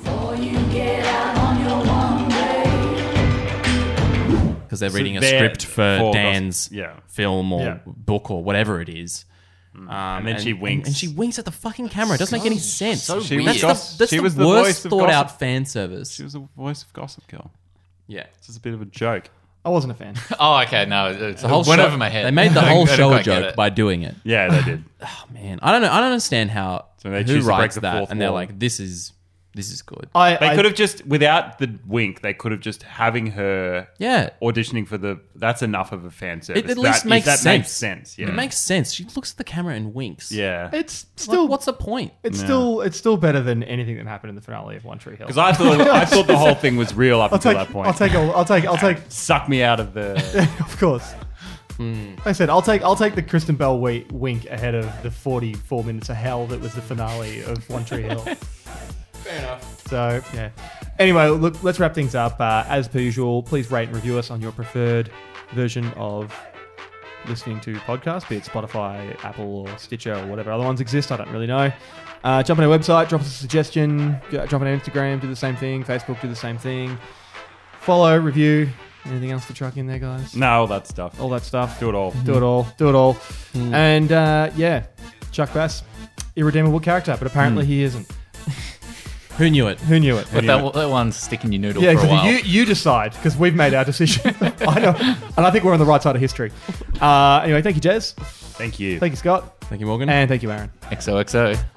because they're So reading a they're script for for Dan's Gossip- yeah. film or Yeah. book or whatever it is, Um, And then she winks. And, and she winks at the fucking camera. It doesn't make any sense. so She weird. was That's the, Goss- that's she the was the worst voice of thought out Gossip- fan service. She was the voice of Gossip Girl. Yeah. It's just a bit of a joke. I wasn't a fan. Oh, okay. No, it's The whole it went show, over my head. They made the I whole don't show a quite get joke it. by doing it. Yeah, they did. Oh, man. I don't know. I don't understand how So they who choose to break writes the that fourth and they're wall. like, this is this is good. I, They I- could have just, without the wink, they could have just having her Yeah. auditioning for the. That's enough of a fan service. It at least That- makes that sense. makes sense. Yeah. It makes sense. She looks at the camera and winks. Yeah. It's Like, still what's the point? It's Yeah. still it's still better than anything that happened in the finale of One Tree Hill. Because I thought I thought the whole thing was real up I'll until take that point. I'll take a, I'll take I'll take Suck me out of the. of course. Like I said, I'll take I'll take the Kristen Bell wi- wink ahead of the forty-four minutes of hell that was the finale of One Tree Hill. Fair enough. So yeah. Anyway, look, let's wrap things up. Uh, as per usual, please rate and review us on your preferred version of listening to podcasts, be it Spotify, Apple, or Stitcher, or whatever other ones exist. I don't really know. Uh, jump on our website, drop us a suggestion. Jump on our Instagram, do the same thing. Facebook, do the same thing. Follow, review. Anything else to chuck in there, guys? No, all that stuff. All that stuff. Do it all. Do it all. Do it all. And uh, yeah, Chuck Bass, irredeemable character, but apparently he isn't. Who knew it? Who knew it? But that, that one's sticking your noodle Yeah, for a while. exactly. You, you decide, because we've made our decision. I know. And I think we're on the right side of history. Uh, anyway, thank you, Jez. Thank you. Thank you, Scott. Thank you, Morgan. And thank you, Aaron. X O X O.